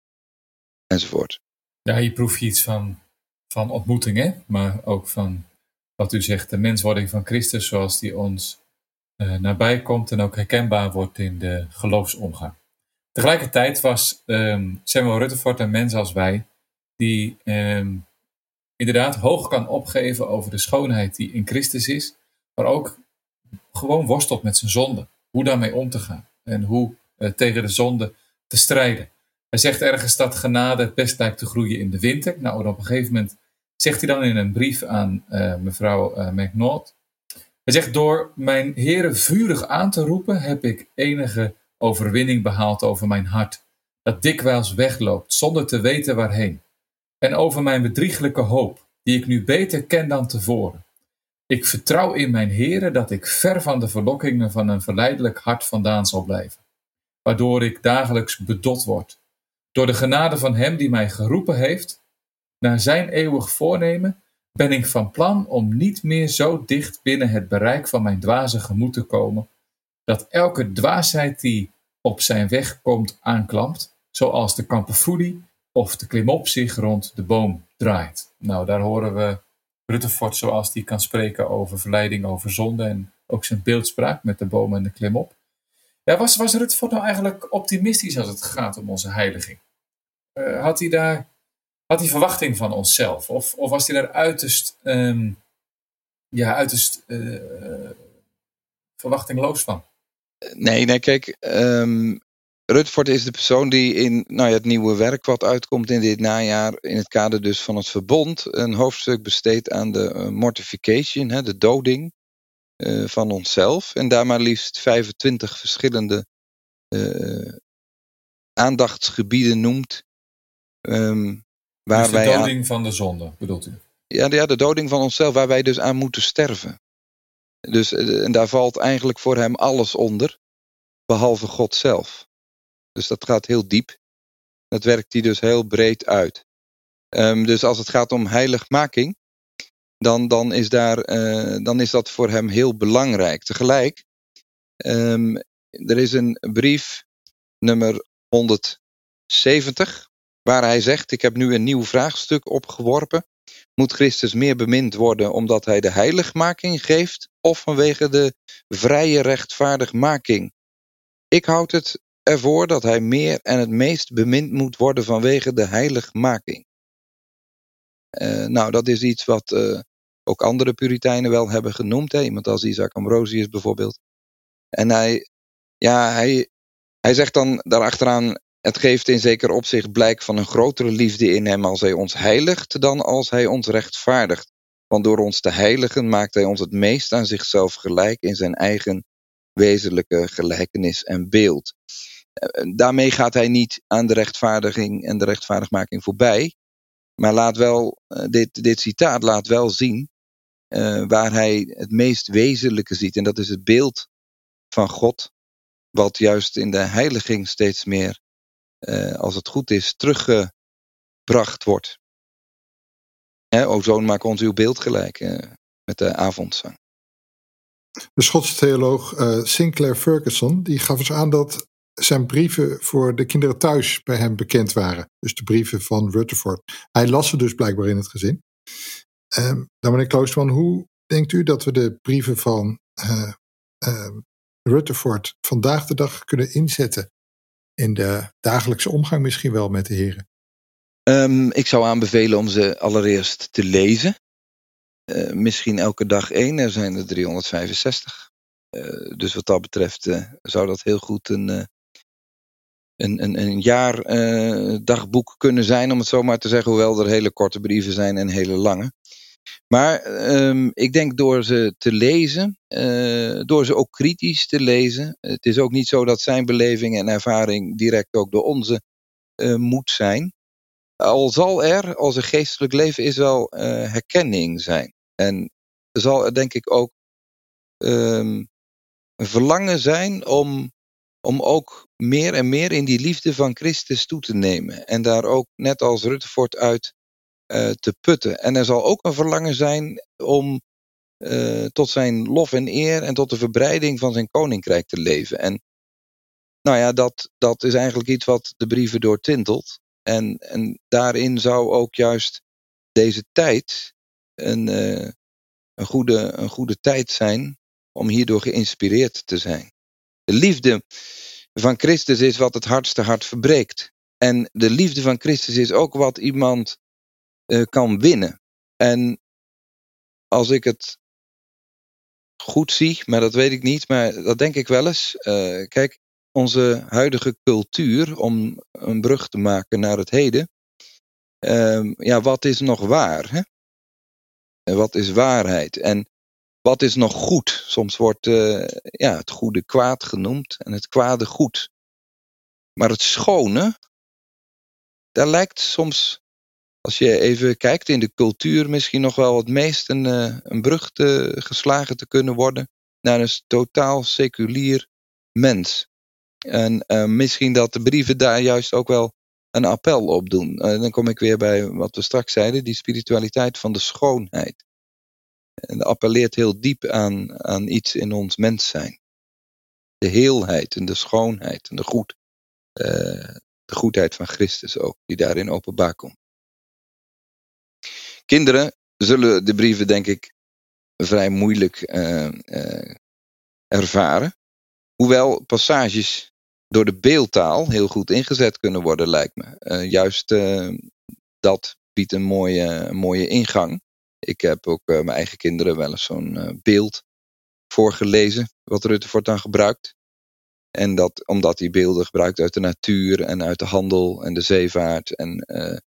Enzovoort. Ja, hier proef je iets van ontmoeting, hè? Maar ook van wat u zegt, de menswording van Christus, zoals die ons nabij komt en ook herkenbaar wordt in de geloofsomgang. Tegelijkertijd was Samuel Rutherford een mens als wij, die inderdaad hoog kan opgeven over de schoonheid die in Christus is, maar ook gewoon worstelt met zijn zonde. Hoe daarmee om te gaan en hoe tegen de zonde te strijden. Hij zegt ergens dat genade het best lijkt te groeien in de winter. Nou, en op een gegeven moment zegt hij dan in een brief aan mevrouw McNaught. Hij zegt, door mijn Heere vurig aan te roepen heb ik enige overwinning behaald over mijn hart, dat dikwijls wegloopt zonder te weten waarheen. En over mijn bedrieglijke hoop, die ik nu beter ken dan tevoren. Ik vertrouw in mijn Heere dat ik ver van de verlokkingen van een verleidelijk hart vandaan zal blijven, waardoor ik dagelijks bedot word. Door de genade van hem die mij geroepen heeft, naar zijn eeuwig voornemen, ben ik van plan om niet meer zo dicht binnen het bereik van mijn dwaze gemoed te komen, dat elke dwaasheid die op zijn weg komt aanklampt, zoals de kamperfoelie of de klimop zich rond de boom draait. Nou, daar horen we Rutherford zoals die kan spreken over verleiding, over zonde en ook zijn beeldspraak met de boom en de klimop. Ja, was Rutherford nou eigenlijk optimistisch als het gaat om onze heiliging? Had hij verwachting van onszelf? Of was hij daar uiterst verwachtingloos van? Nee, kijk, Rutherford is de persoon die in het nieuwe werk wat uitkomt in dit najaar, in het kader dus van het verbond, een hoofdstuk besteedt aan de mortification, de doding van onszelf. En daar maar liefst 25 verschillende aandachtsgebieden noemt. Dus de doding van de zonde, bedoelt u? Ja, de doding van onszelf, waar wij dus aan moeten sterven. Dus, en daar valt eigenlijk voor hem alles onder, behalve God zelf. Dus dat gaat heel diep. Dat werkt hij dus heel breed uit. Dus als het gaat om heiligmaking, dan is dat voor hem heel belangrijk. Tegelijk, er is een brief, nummer 170, waar hij zegt, ik heb nu een nieuw vraagstuk opgeworpen. Moet Christus meer bemind worden omdat hij de heiligmaking geeft of vanwege de vrije rechtvaardigmaking? Ik houd het ervoor dat hij meer en het meest bemind moet worden vanwege de heiligmaking. Dat is iets wat ook andere Puritijnen wel hebben genoemd. Iemand als Isaac Ambrosius bijvoorbeeld. En hij zegt dan daarachteraan, het geeft in zeker opzicht blijk van een grotere liefde in hem als hij ons heiligt dan als hij ons rechtvaardigt. Want door ons te heiligen maakt hij ons het meest aan zichzelf gelijk in zijn eigen wezenlijke gelijkenis en beeld. Daarmee gaat hij niet aan de rechtvaardiging en de rechtvaardigmaking voorbij. Maar laat wel, dit citaat laat wel zien waar hij het meest wezenlijke ziet. En dat is het beeld van God, wat juist in de heiliging steeds meer, als het goed is, teruggebracht wordt. O zoon, maak ons uw beeld gelijk, met de avondzang. De Schotse theoloog Sinclair Ferguson die gaf eens aan dat zijn brieven voor de kinderen thuis bij hem bekend waren. Dus de brieven van Rutherford. Hij las ze dus blijkbaar in het gezin. Meneer Kloosterman, hoe denkt u dat we de brieven van Rutherford vandaag de dag kunnen inzetten in de dagelijkse omgang misschien wel met de heren? Ik zou aanbevelen om ze allereerst te lezen. Misschien elke dag 1, er zijn er 365. Dus wat dat betreft zou dat heel goed een jaardagboek kunnen zijn, om het zo maar te zeggen, hoewel er hele korte brieven zijn en hele lange. Maar ik denk door ze te lezen, door ze ook kritisch te lezen. Het is ook niet zo dat zijn beleving en ervaring direct ook de onze moet zijn. Al zal er, als een geestelijk leven is, wel herkenning zijn. En er zal er denk ik ook een verlangen zijn om ook meer en meer in die liefde van Christus toe te nemen. En daar ook, net als Rutherford, uit te putten. En er zal ook een verlangen zijn om tot zijn lof en eer en tot de verbreiding van zijn koninkrijk te leven. En nou ja, dat is eigenlijk iets wat de brieven doortintelt. En daarin zou ook juist deze tijd een goede tijd zijn om hierdoor geïnspireerd te zijn. De liefde van Christus is wat het hardste hart verbreekt. En de liefde van Christus is ook wat iemand kan winnen. En als ik het goed zie, maar dat weet ik niet, maar dat denk ik wel eens. Kijk, onze huidige cultuur, om een brug te maken naar het heden. Wat is nog waar? Hè? Wat is waarheid? En wat is nog goed? Soms wordt het goede kwaad genoemd en het kwade goed. Maar het schone, daar lijkt soms, als je even kijkt in de cultuur, misschien nog wel het meest een brug geslagen te kunnen worden naar een totaal seculier mens. En misschien dat de brieven daar juist ook wel een appel op doen. Dan kom ik weer bij wat we straks zeiden, die spiritualiteit van de schoonheid. En dat appelleert heel diep aan iets in ons mens zijn. De heelheid en de schoonheid en de goedheid van Christus ook, die daarin openbaar komt. Kinderen zullen de brieven denk ik vrij moeilijk ervaren. Hoewel passages door de beeldtaal heel goed ingezet kunnen worden, lijkt me. Dat biedt een mooie ingang. Ik heb ook mijn eigen kinderen wel eens zo'n beeld voorgelezen, wat Rutherford dan gebruikt. En dat omdat hij beelden gebruikt uit de natuur en uit de handel en de zeevaart. En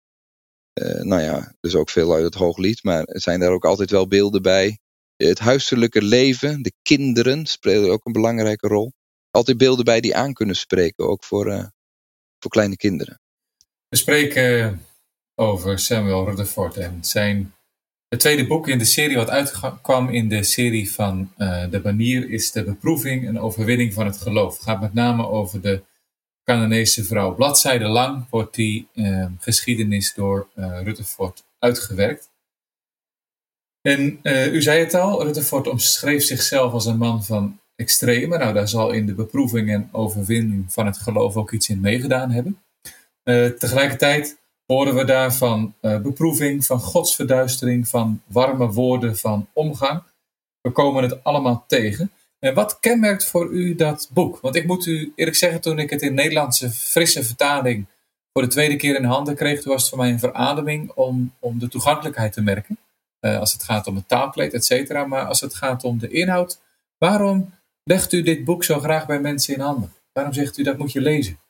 dus ook veel uit het Hooglied. Maar er zijn daar ook altijd wel beelden bij. Het huiselijke leven, de kinderen spelen ook een belangrijke rol. Altijd beelden bij die aan kunnen spreken, ook voor kleine kinderen. We spreken over Samuel Rutherford en het tweede boek in de serie wat uitkwam in de serie van De Banier is de beproeving en overwinning van het geloof. Het gaat met name over de Cananese vrouw. Bladzijden lang wordt die geschiedenis door Rutherford uitgewerkt. En u zei het al, Rutherford omschreef zichzelf als een man van extreme. Nou, daar zal in de beproeving en overwinning van het geloof ook iets in meegedaan hebben. Tegelijkertijd horen we daar van beproeving, van godsverduistering, van warme woorden, van omgang. We komen het allemaal tegen. En wat kenmerkt voor u dat boek? Want ik moet u eerlijk zeggen, toen ik het in Nederlandse frisse vertaling voor de tweede keer in handen kreeg, toen was het voor mij een verademing om de toegankelijkheid te merken. Als het gaat om het taalkleed, et cetera. Maar als het gaat om de inhoud, waarom legt u dit boek zo graag bij mensen in handen? Waarom zegt u dat moet je lezen?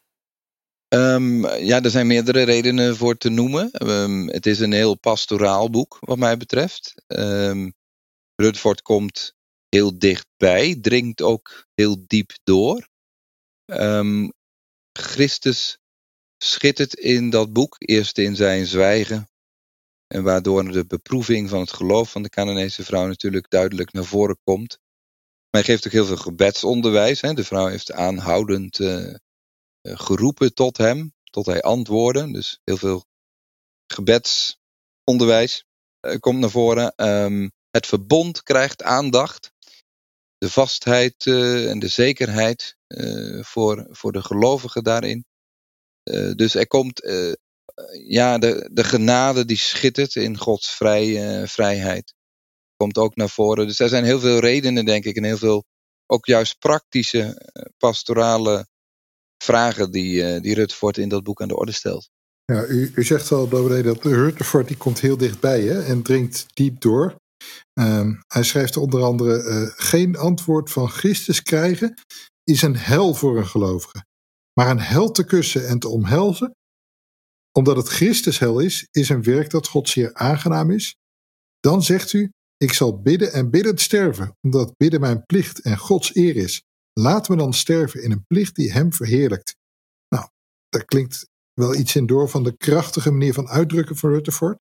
Er zijn meerdere redenen voor te noemen. Het is een heel pastoraal boek, wat mij betreft. Rutherford komt heel dichtbij, dringt ook heel diep door. Christus schittert in dat boek. Eerst in zijn zwijgen. En waardoor de beproeving van het geloof van de Canaanese vrouw natuurlijk duidelijk naar voren komt. Maar hij geeft ook heel veel gebedsonderwijs. Hè. De vrouw heeft aanhoudend geroepen tot hem. Tot hij antwoordde. Dus heel veel gebedsonderwijs komt naar voren. Het verbond krijgt aandacht. De vastheid en de zekerheid voor de gelovigen daarin. Dus er komt de genade die schittert in Gods vrijheid. Komt ook naar voren. Dus er zijn heel veel redenen, denk ik. En heel veel ook juist praktische, pastorale vragen die Rutherford in dat boek aan de orde stelt. Ja, u zegt al, dominee, dat Rutherford die komt heel dichtbij, hè, en dringt diep door. Hij schrijft onder andere: geen antwoord van Christus krijgen is een hel voor een gelovige. Maar een hel te kussen en te omhelzen, omdat het Christus hel is een werk dat God zeer aangenaam is. Dan zegt u: ik zal bidden en biddend sterven, omdat bidden mijn plicht en Gods eer is. Laat me dan sterven in een plicht die hem verheerlijkt. Nou, daar klinkt wel iets in door van de krachtige manier van uitdrukken van Rutherford.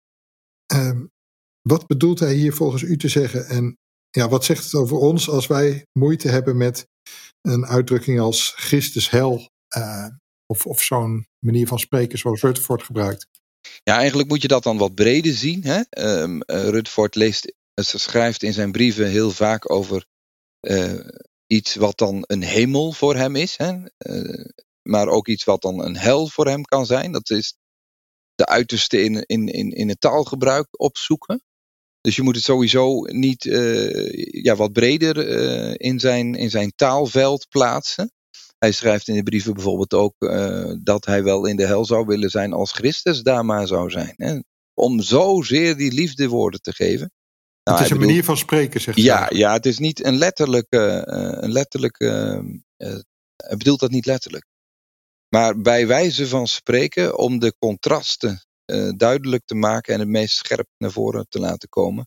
Wat bedoelt hij hier volgens u te zeggen? En ja, wat zegt het over ons als wij moeite hebben met een uitdrukking als Christus hel, of zo'n manier van spreken zoals Rutherford gebruikt? Ja, eigenlijk moet je dat dan wat breder zien. Hè? Rutherford schrijft in zijn brieven heel vaak over iets wat dan een hemel voor hem is. Hè? Maar ook iets wat dan een hel voor hem kan zijn. Dat is de uiterste in het taalgebruik opzoeken. Dus je moet het sowieso niet wat breder in zijn taalveld plaatsen. Hij schrijft in de brieven bijvoorbeeld ook dat hij wel in de hel zou willen zijn als Christus daar maar zou zijn. Hè? Om zozeer die liefdewoorden te geven. Nou, het is een manier van spreken, zegt hij. Ja, het is niet een letterlijke. Hij bedoelt dat niet letterlijk. Maar bij wijze van spreken, om de contrasten duidelijk te maken en het meest scherp naar voren te laten komen.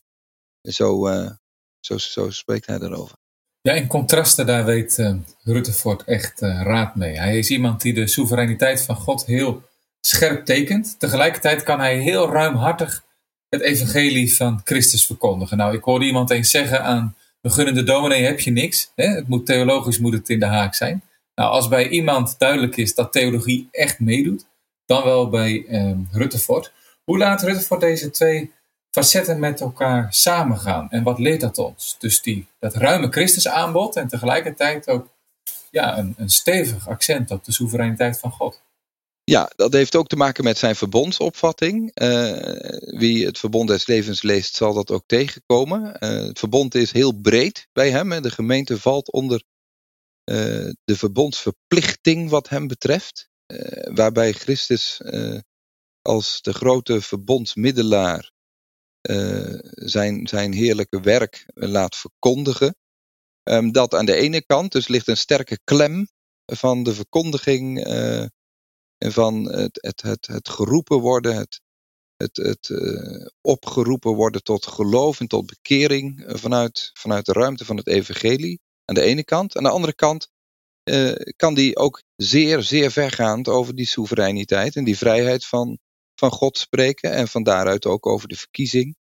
Zo spreekt hij daarover. Ja, in contrasten, daar weet Rutherford echt raad mee. Hij is iemand die de soevereiniteit van God heel scherp tekent. Tegelijkertijd kan hij heel ruimhartig het evangelie van Christus verkondigen. Nou, ik hoorde iemand eens zeggen aan begunnende dominee heb je niks. Hè? Het moet theologisch moet het in de haak zijn. Nou, als bij iemand duidelijk is dat theologie echt meedoet, dan wel bij Rutherford. Hoe laat Rutherford deze twee facetten met elkaar samengaan? En wat leert dat ons? Dus dat ruime Christusaanbod en tegelijkertijd ook een stevig accent op de soevereiniteit van God. Ja, dat heeft ook te maken met zijn verbondsopvatting. Wie het verbond des levens leest, zal dat ook tegenkomen. Het verbond is heel breed bij hem. De gemeente valt onder de verbondsverplichting wat hem betreft. Waarbij Christus als de grote verbondsmiddelaar zijn heerlijke werk laat verkondigen. Dat aan de ene kant dus ligt een sterke klem van de verkondiging van het geroepen worden, het opgeroepen worden tot geloof en tot bekering vanuit de ruimte van het evangelie aan de ene kant. Aan de andere kant kan die ook zeer, zeer vergaand over die soevereiniteit en die vrijheid van God spreken en van daaruit ook over de verkiezing.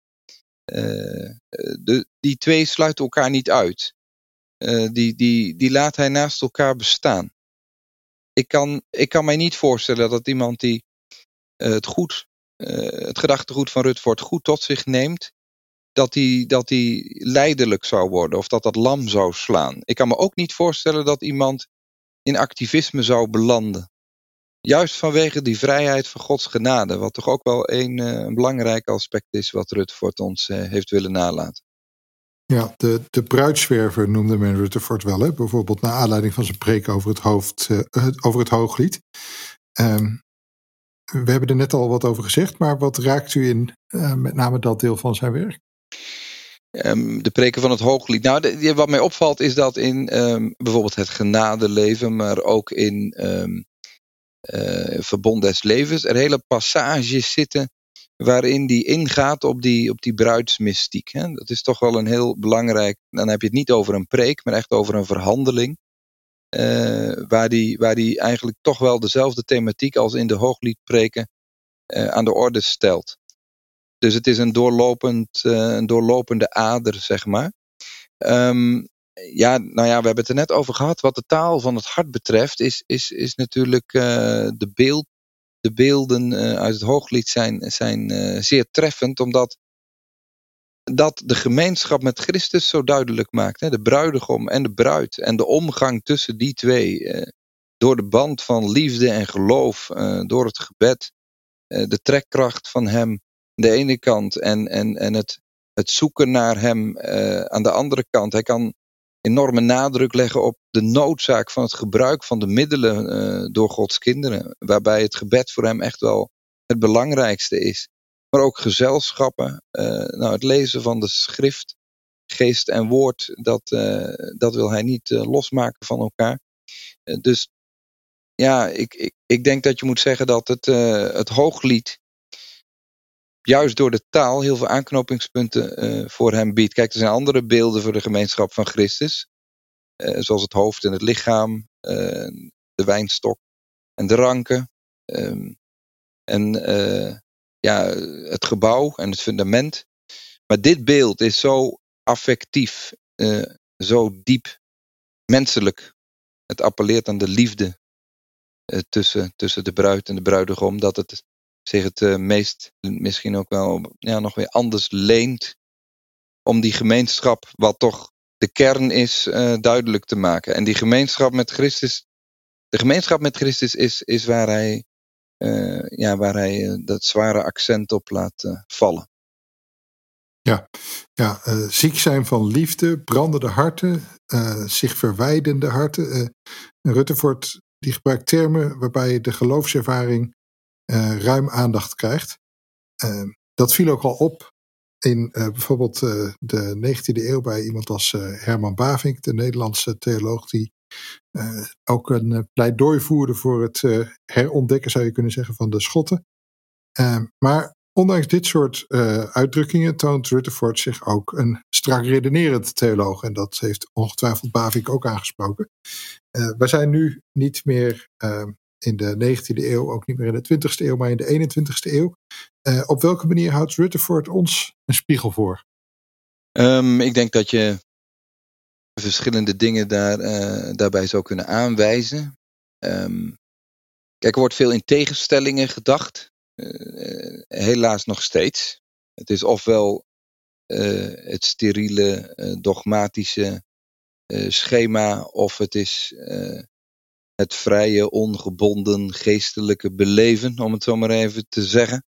Die twee sluiten elkaar niet uit. Die laat hij naast elkaar bestaan. Ik kan mij niet voorstellen dat iemand die het gedachtegoed van Rutherford goed tot zich neemt, dat die lijdelijk zou worden of dat lam zou slaan. Ik kan me ook niet voorstellen dat iemand in activisme zou belanden. Juist vanwege die vrijheid van Gods genade, wat toch ook wel een belangrijk aspect is wat Rutherford ons heeft willen nalaten. Ja, de bruidswerver noemde men Rutherford wel, hè? Bijvoorbeeld naar aanleiding van zijn preek over het Hooglied. We hebben er net al wat over gezegd, maar wat raakt u in met name dat deel van zijn werk? De preken van het Hooglied. Nou, wat mij opvalt is dat in bijvoorbeeld het genadeleven, maar ook in verbond des levens, er hele passages zitten waarin die ingaat op die bruidsmystiek. Hè? Dat is toch wel een heel belangrijk. Dan heb je het niet over een preek, maar echt over een verhandeling. waar die eigenlijk toch wel dezelfde thematiek als in de Hoogliedpreken aan de orde stelt. Dus het is een doorlopende ader, zeg maar. We hebben het er net over gehad. Wat de taal van het hart betreft, is natuurlijk de beelden uit het Hooglied zijn zeer treffend, omdat dat de gemeenschap met Christus zo duidelijk maakt. Hè? De bruidegom en de bruid en de omgang tussen die twee. Door de band van liefde en geloof, door het gebed, de trekkracht van hem aan de ene kant en het zoeken naar hem aan de andere kant. Hij kan enorme nadruk leggen op de noodzaak van het gebruik van de middelen door Gods kinderen, waarbij het gebed voor hem echt wel het belangrijkste is. Maar ook gezelschappen, het lezen van de schrift, geest en woord, dat wil hij niet losmaken van elkaar. Dus ja, ik denk dat je moet zeggen dat het Hooglied juist door de taal heel veel aanknopingspunten voor hem biedt. Kijk, er zijn andere beelden voor de gemeenschap van Christus. Zoals het hoofd en het lichaam, de wijnstok en de ranken. Het gebouw en het fundament. Maar dit beeld is zo affectief, zo diep menselijk. Het appelleert aan de liefde tussen de bruid en de bruidegom, dat het zich het meest misschien ook wel nog weer anders leent om die gemeenschap, wat toch de kern is, duidelijk te maken. En die gemeenschap met Christus, de gemeenschap met Christus is waar hij dat zware accent op laat vallen. Ziek zijn van liefde, brandende harten, zich verwijdende harten. Rutherford die gebruikt termen waarbij de geloofservaring ruim aandacht krijgt. Dat viel ook al op in bijvoorbeeld de 19e eeuw bij iemand als Herman Bavinck, de Nederlandse theoloog, die ook een pleidooi voerde voor het herontdekken, zou je kunnen zeggen, van de Schotten. Maar ondanks dit soort uitdrukkingen toont Rutherford zich ook een strak redenerend theoloog. En dat heeft ongetwijfeld Bavinck ook aangesproken. We zijn nu niet meer in de 19e eeuw, ook niet meer in de 20e eeuw, maar in de 21e eeuw. Op welke manier houdt Rutherford ons een spiegel voor? Ik denk dat je verschillende dingen daarbij zou kunnen aanwijzen. Kijk, er wordt veel in tegenstellingen gedacht. Helaas nog steeds. Het is ofwel het steriele, dogmatische schema, of het is het vrije, ongebonden, geestelijke beleven, om het zo maar even te zeggen.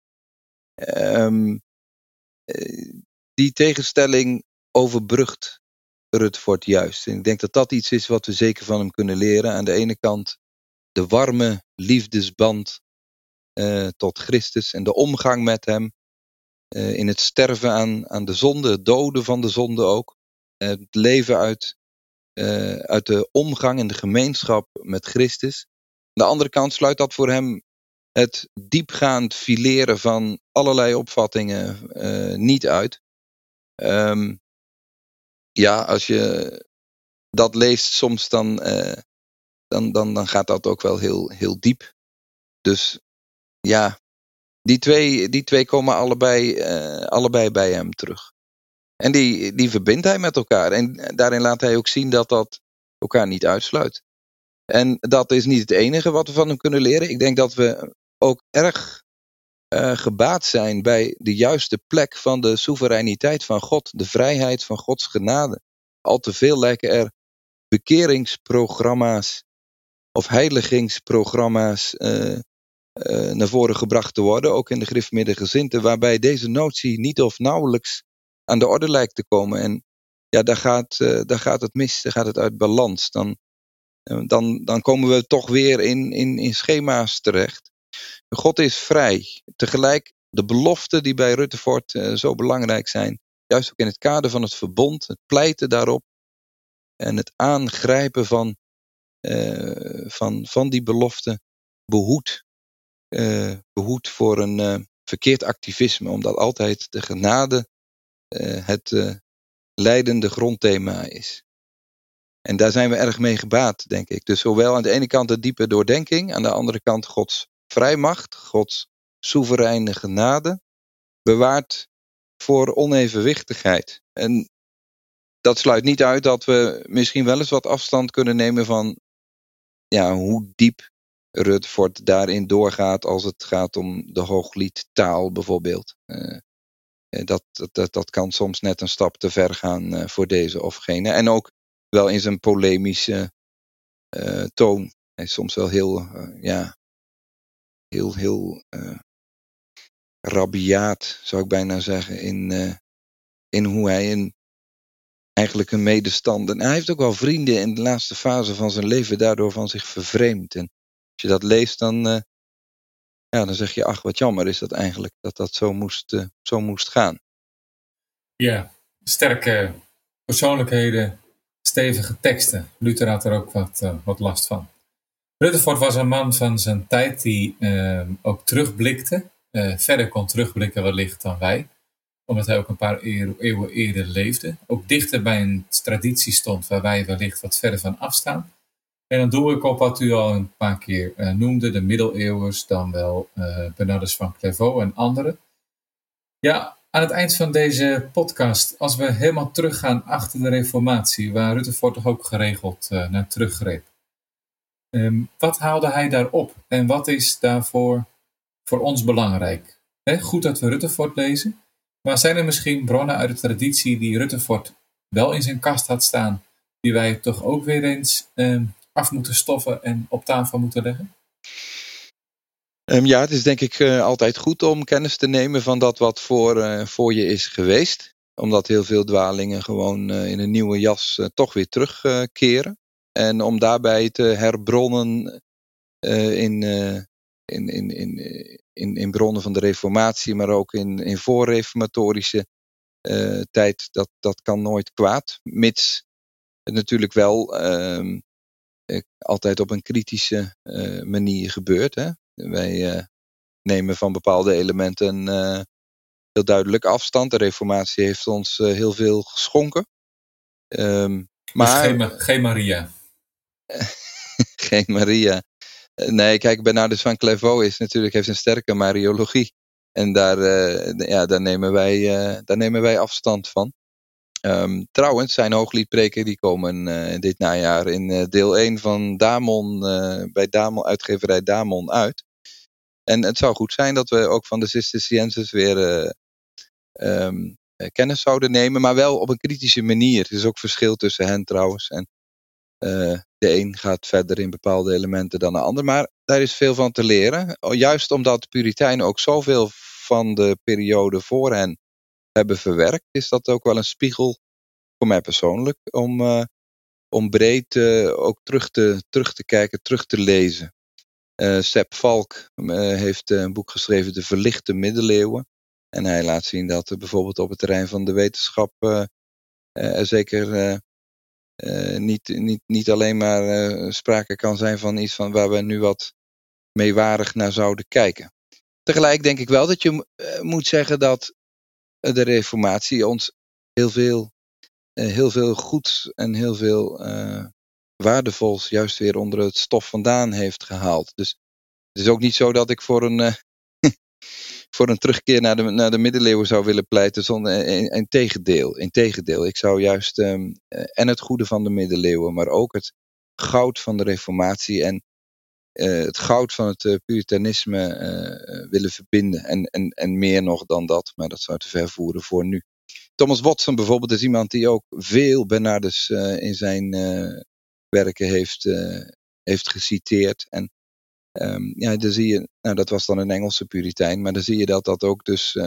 Die tegenstelling overbrugt Rutherford juist. En ik denk dat dat iets is wat we zeker van hem kunnen leren. Aan de ene kant de warme liefdesband tot Christus en de omgang met hem. In het sterven aan de zonde, het doden van de zonde ook. Het leven uit de omgang en de gemeenschap met Christus. Aan de andere kant sluit dat voor hem het diepgaand fileren van allerlei opvattingen niet uit. Als je dat leest soms, dan gaat dat ook wel heel, heel diep. Dus ja, die twee komen allebei bij hem terug. En die verbindt hij met elkaar. En daarin laat hij ook zien dat elkaar niet uitsluit. En dat is niet het enige wat we van hem kunnen leren. Ik denk dat we ook erg gebaat zijn bij de juiste plek van de soevereiniteit van God. De vrijheid van Gods genade. Al te veel lijken er bekeringsprogramma's of heiligingsprogramma's naar voren gebracht te worden, ook in de Griffmiddengezinten, waarbij deze notie niet of nauwelijks aan de orde lijkt te komen. En ja, daar gaat het mis, daar gaat het uit balans. Dan komen we toch weer in schema's terecht. God is vrij. Tegelijk de beloften die bij Rutherford zo belangrijk zijn, juist ook in het kader van het verbond, het pleiten daarop en het aangrijpen van die beloften behoedt voor een verkeerd activisme, omdat altijd de genade het leidende grondthema is. En daar zijn we erg mee gebaat, denk ik. Dus zowel aan de ene kant de diepe doordenking, aan de andere kant Gods vrijmacht, Gods soevereine genade, bewaard voor onevenwichtigheid. En dat sluit niet uit dat we misschien wel eens wat afstand kunnen nemen van hoe diep Rutherford daarin doorgaat als het gaat om de hoogliedtaal bijvoorbeeld. Dat kan soms net een stap te ver gaan voor deze of gene. En ook wel in zijn polemische toon. Hij is soms wel heel rabiaat, zou ik bijna zeggen, in hoe hij eigenlijk een medestander. En hij heeft ook wel vrienden in de laatste fase van zijn leven daardoor van zich vervreemd. En als je dat leest, dan zeg je, ach, wat jammer is dat eigenlijk, dat zo moest gaan. Ja, sterke persoonlijkheden, stevige teksten. Luther had er ook wat last van. Rutherford was een man van zijn tijd die ook terugblikte. Verder kon terugblikken wellicht dan wij. Omdat hij ook een paar eeuwen eerder leefde. Ook dichter bij een traditie stond waar wij wellicht wat verder van afstaan. En dan doe ik op wat u al een paar keer noemde. De middeleeuwers, dan wel Bernardus van Clairvaux en anderen. Ja, aan het eind van deze podcast, als we helemaal teruggaan achter de Reformatie, waar Rutherford toch ook geregeld naar teruggreep. Wat haalde hij daarop? En wat is daarvoor voor ons belangrijk? Goed dat we Rutherford lezen. Maar zijn er misschien bronnen uit de traditie die Rutherford wel in zijn kast had staan, die wij toch ook weer eens af moeten stoffen en op tafel moeten leggen? Het is denk ik altijd goed om kennis te nemen van dat wat voor je is geweest. Omdat heel veel dwalingen gewoon in een nieuwe jas toch weer terugkeren. En om daarbij te herbronnen in bronnen van de Reformatie, maar ook in voorreformatorische tijd, dat kan nooit kwaad. Mits het natuurlijk wel altijd op een kritische manier gebeurt. Hè? Wij nemen van bepaalde elementen heel duidelijk afstand. De Reformatie heeft ons heel veel geschonken. Maar dus geen Maria. Geen Maria. Nee, kijk, Bernardus van Clairvaux heeft een sterke Mariologie. En daar nemen wij afstand van. Trouwens, zijn hoogliedpreken die komen dit najaar in deel 1 van Damon, bij uitgeverij Damon uit. En het zou goed zijn dat we ook van de Cisterciënzers weer kennis zouden nemen, maar wel op een kritische manier. Er is ook verschil tussen hen trouwens. En de een gaat verder in bepaalde elementen dan de ander. Maar daar is veel van te leren. Juist omdat de Puritijnen ook zoveel van de periode voor hen hebben verwerkt, is dat ook wel een spiegel voor mij persoonlijk om breed ook terug te kijken, terug te lezen. Sepp Valk heeft een boek geschreven, De Verlichte Middeleeuwen. En hij laat zien dat er bijvoorbeeld op het terrein van de wetenschap er zeker niet alleen maar sprake kan zijn van iets van waar we nu wat meewarig naar zouden kijken. Tegelijk denk ik wel dat je moet zeggen dat de Reformatie ons heel veel goeds en heel veel waardevols juist weer onder het stof vandaan heeft gehaald. Dus het is ook niet zo dat ik voor een terugkeer naar de middeleeuwen zou willen pleiten. Integendeel. Ik zou juist en het goede van de middeleeuwen, maar ook het goud van de Reformatie en het goud van het Puritanisme willen verbinden. En meer nog dan dat, maar dat zou te ver voeren voor nu. Thomas Watson bijvoorbeeld is iemand die ook veel Bernardus in zijn werken heeft geciteerd. En dan zie je, dat was dan een Engelse Puritijn, maar dan zie je dat ook dus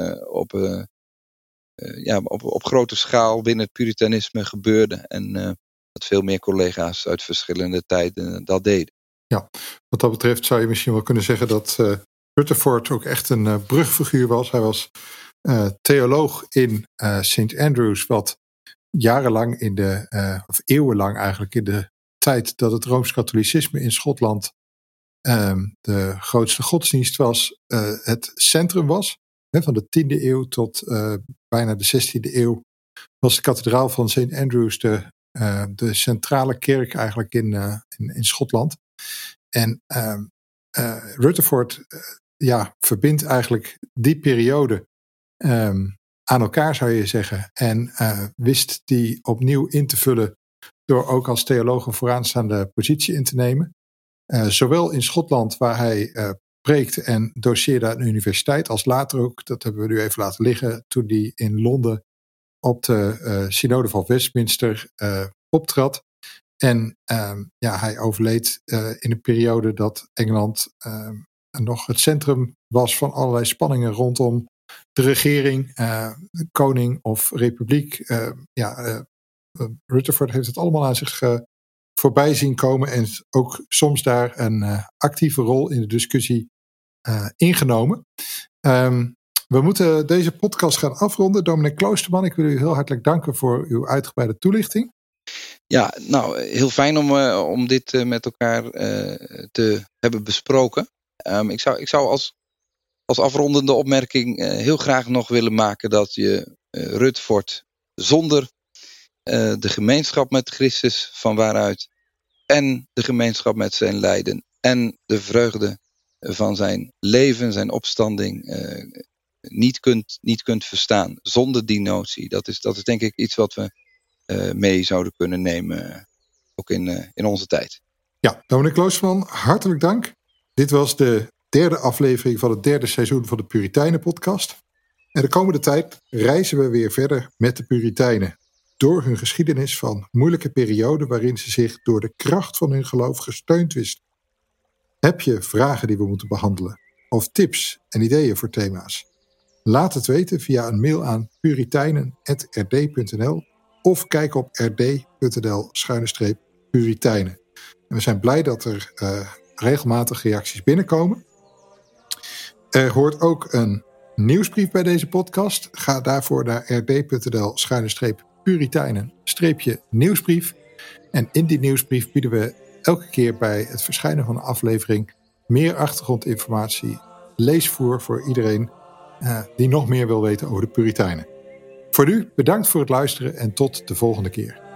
op grote schaal binnen het Puritanisme gebeurde. En dat veel meer collega's uit verschillende tijden dat deden. Ja, wat dat betreft zou je misschien wel kunnen zeggen dat Rutherford ook echt een brugfiguur was. Hij was theoloog in St. Andrews, wat jarenlang of eeuwenlang eigenlijk in de tijd dat het Rooms-Katholicisme in Schotland de grootste godsdienst was, het centrum was. Van de 10e eeuw tot bijna de 16e eeuw was de kathedraal van St. Andrews de de centrale kerk eigenlijk in Schotland. En Rutherford verbindt eigenlijk die periode aan elkaar, zou je zeggen. En wist die opnieuw in te vullen door ook als theoloog een vooraanstaande positie in te nemen. Zowel in Schotland, waar hij preekt en doceerde aan de universiteit, als later ook, dat hebben we nu even laten liggen, toen hij in Londen op de synode van Westminster optrad. En hij overleed in een periode dat Engeland nog het centrum was van allerlei spanningen rondom de regering, koning of republiek. Rutherford heeft het allemaal aan zich voorbij zien komen en ook soms daar een actieve rol in de discussie ingenomen. We moeten deze podcast gaan afronden. Dominee Kloosterman, ik wil u heel hartelijk danken voor uw uitgebreide toelichting. Ja, nou, heel fijn om dit met elkaar te hebben besproken. Ik zou als afrondende opmerking heel graag nog willen maken dat je Rutherford zonder de gemeenschap met Christus van waaruit en de gemeenschap met zijn lijden en de vreugde van zijn leven, zijn opstanding niet kunt verstaan zonder die notie. Dat is denk ik iets wat we mee zouden kunnen nemen, ook in onze tijd. Ja, dominee Kloosterman, hartelijk dank. Dit was de derde aflevering van het derde seizoen van de Puritijnen podcast. En de komende tijd reizen we weer verder met de Puritijnen. Door hun geschiedenis van moeilijke perioden waarin ze zich door de kracht van hun geloof gesteund wisten. Heb je vragen die we moeten behandelen? Of tips en ideeën voor thema's? Laat het weten via een mail aan puritijnen@rd.nl of kijk op rd.nl/puritijnen. En we zijn blij dat er regelmatig reacties binnenkomen. Er hoort ook een nieuwsbrief bij deze podcast. Ga daarvoor naar rd.nl/puritijnen-nieuwsbrief. En in die nieuwsbrief bieden we elke keer bij het verschijnen van een aflevering meer achtergrondinformatie, leesvoer voor iedereen die nog meer wil weten over de Puritijnen. Voor nu bedankt voor het luisteren en tot de volgende keer.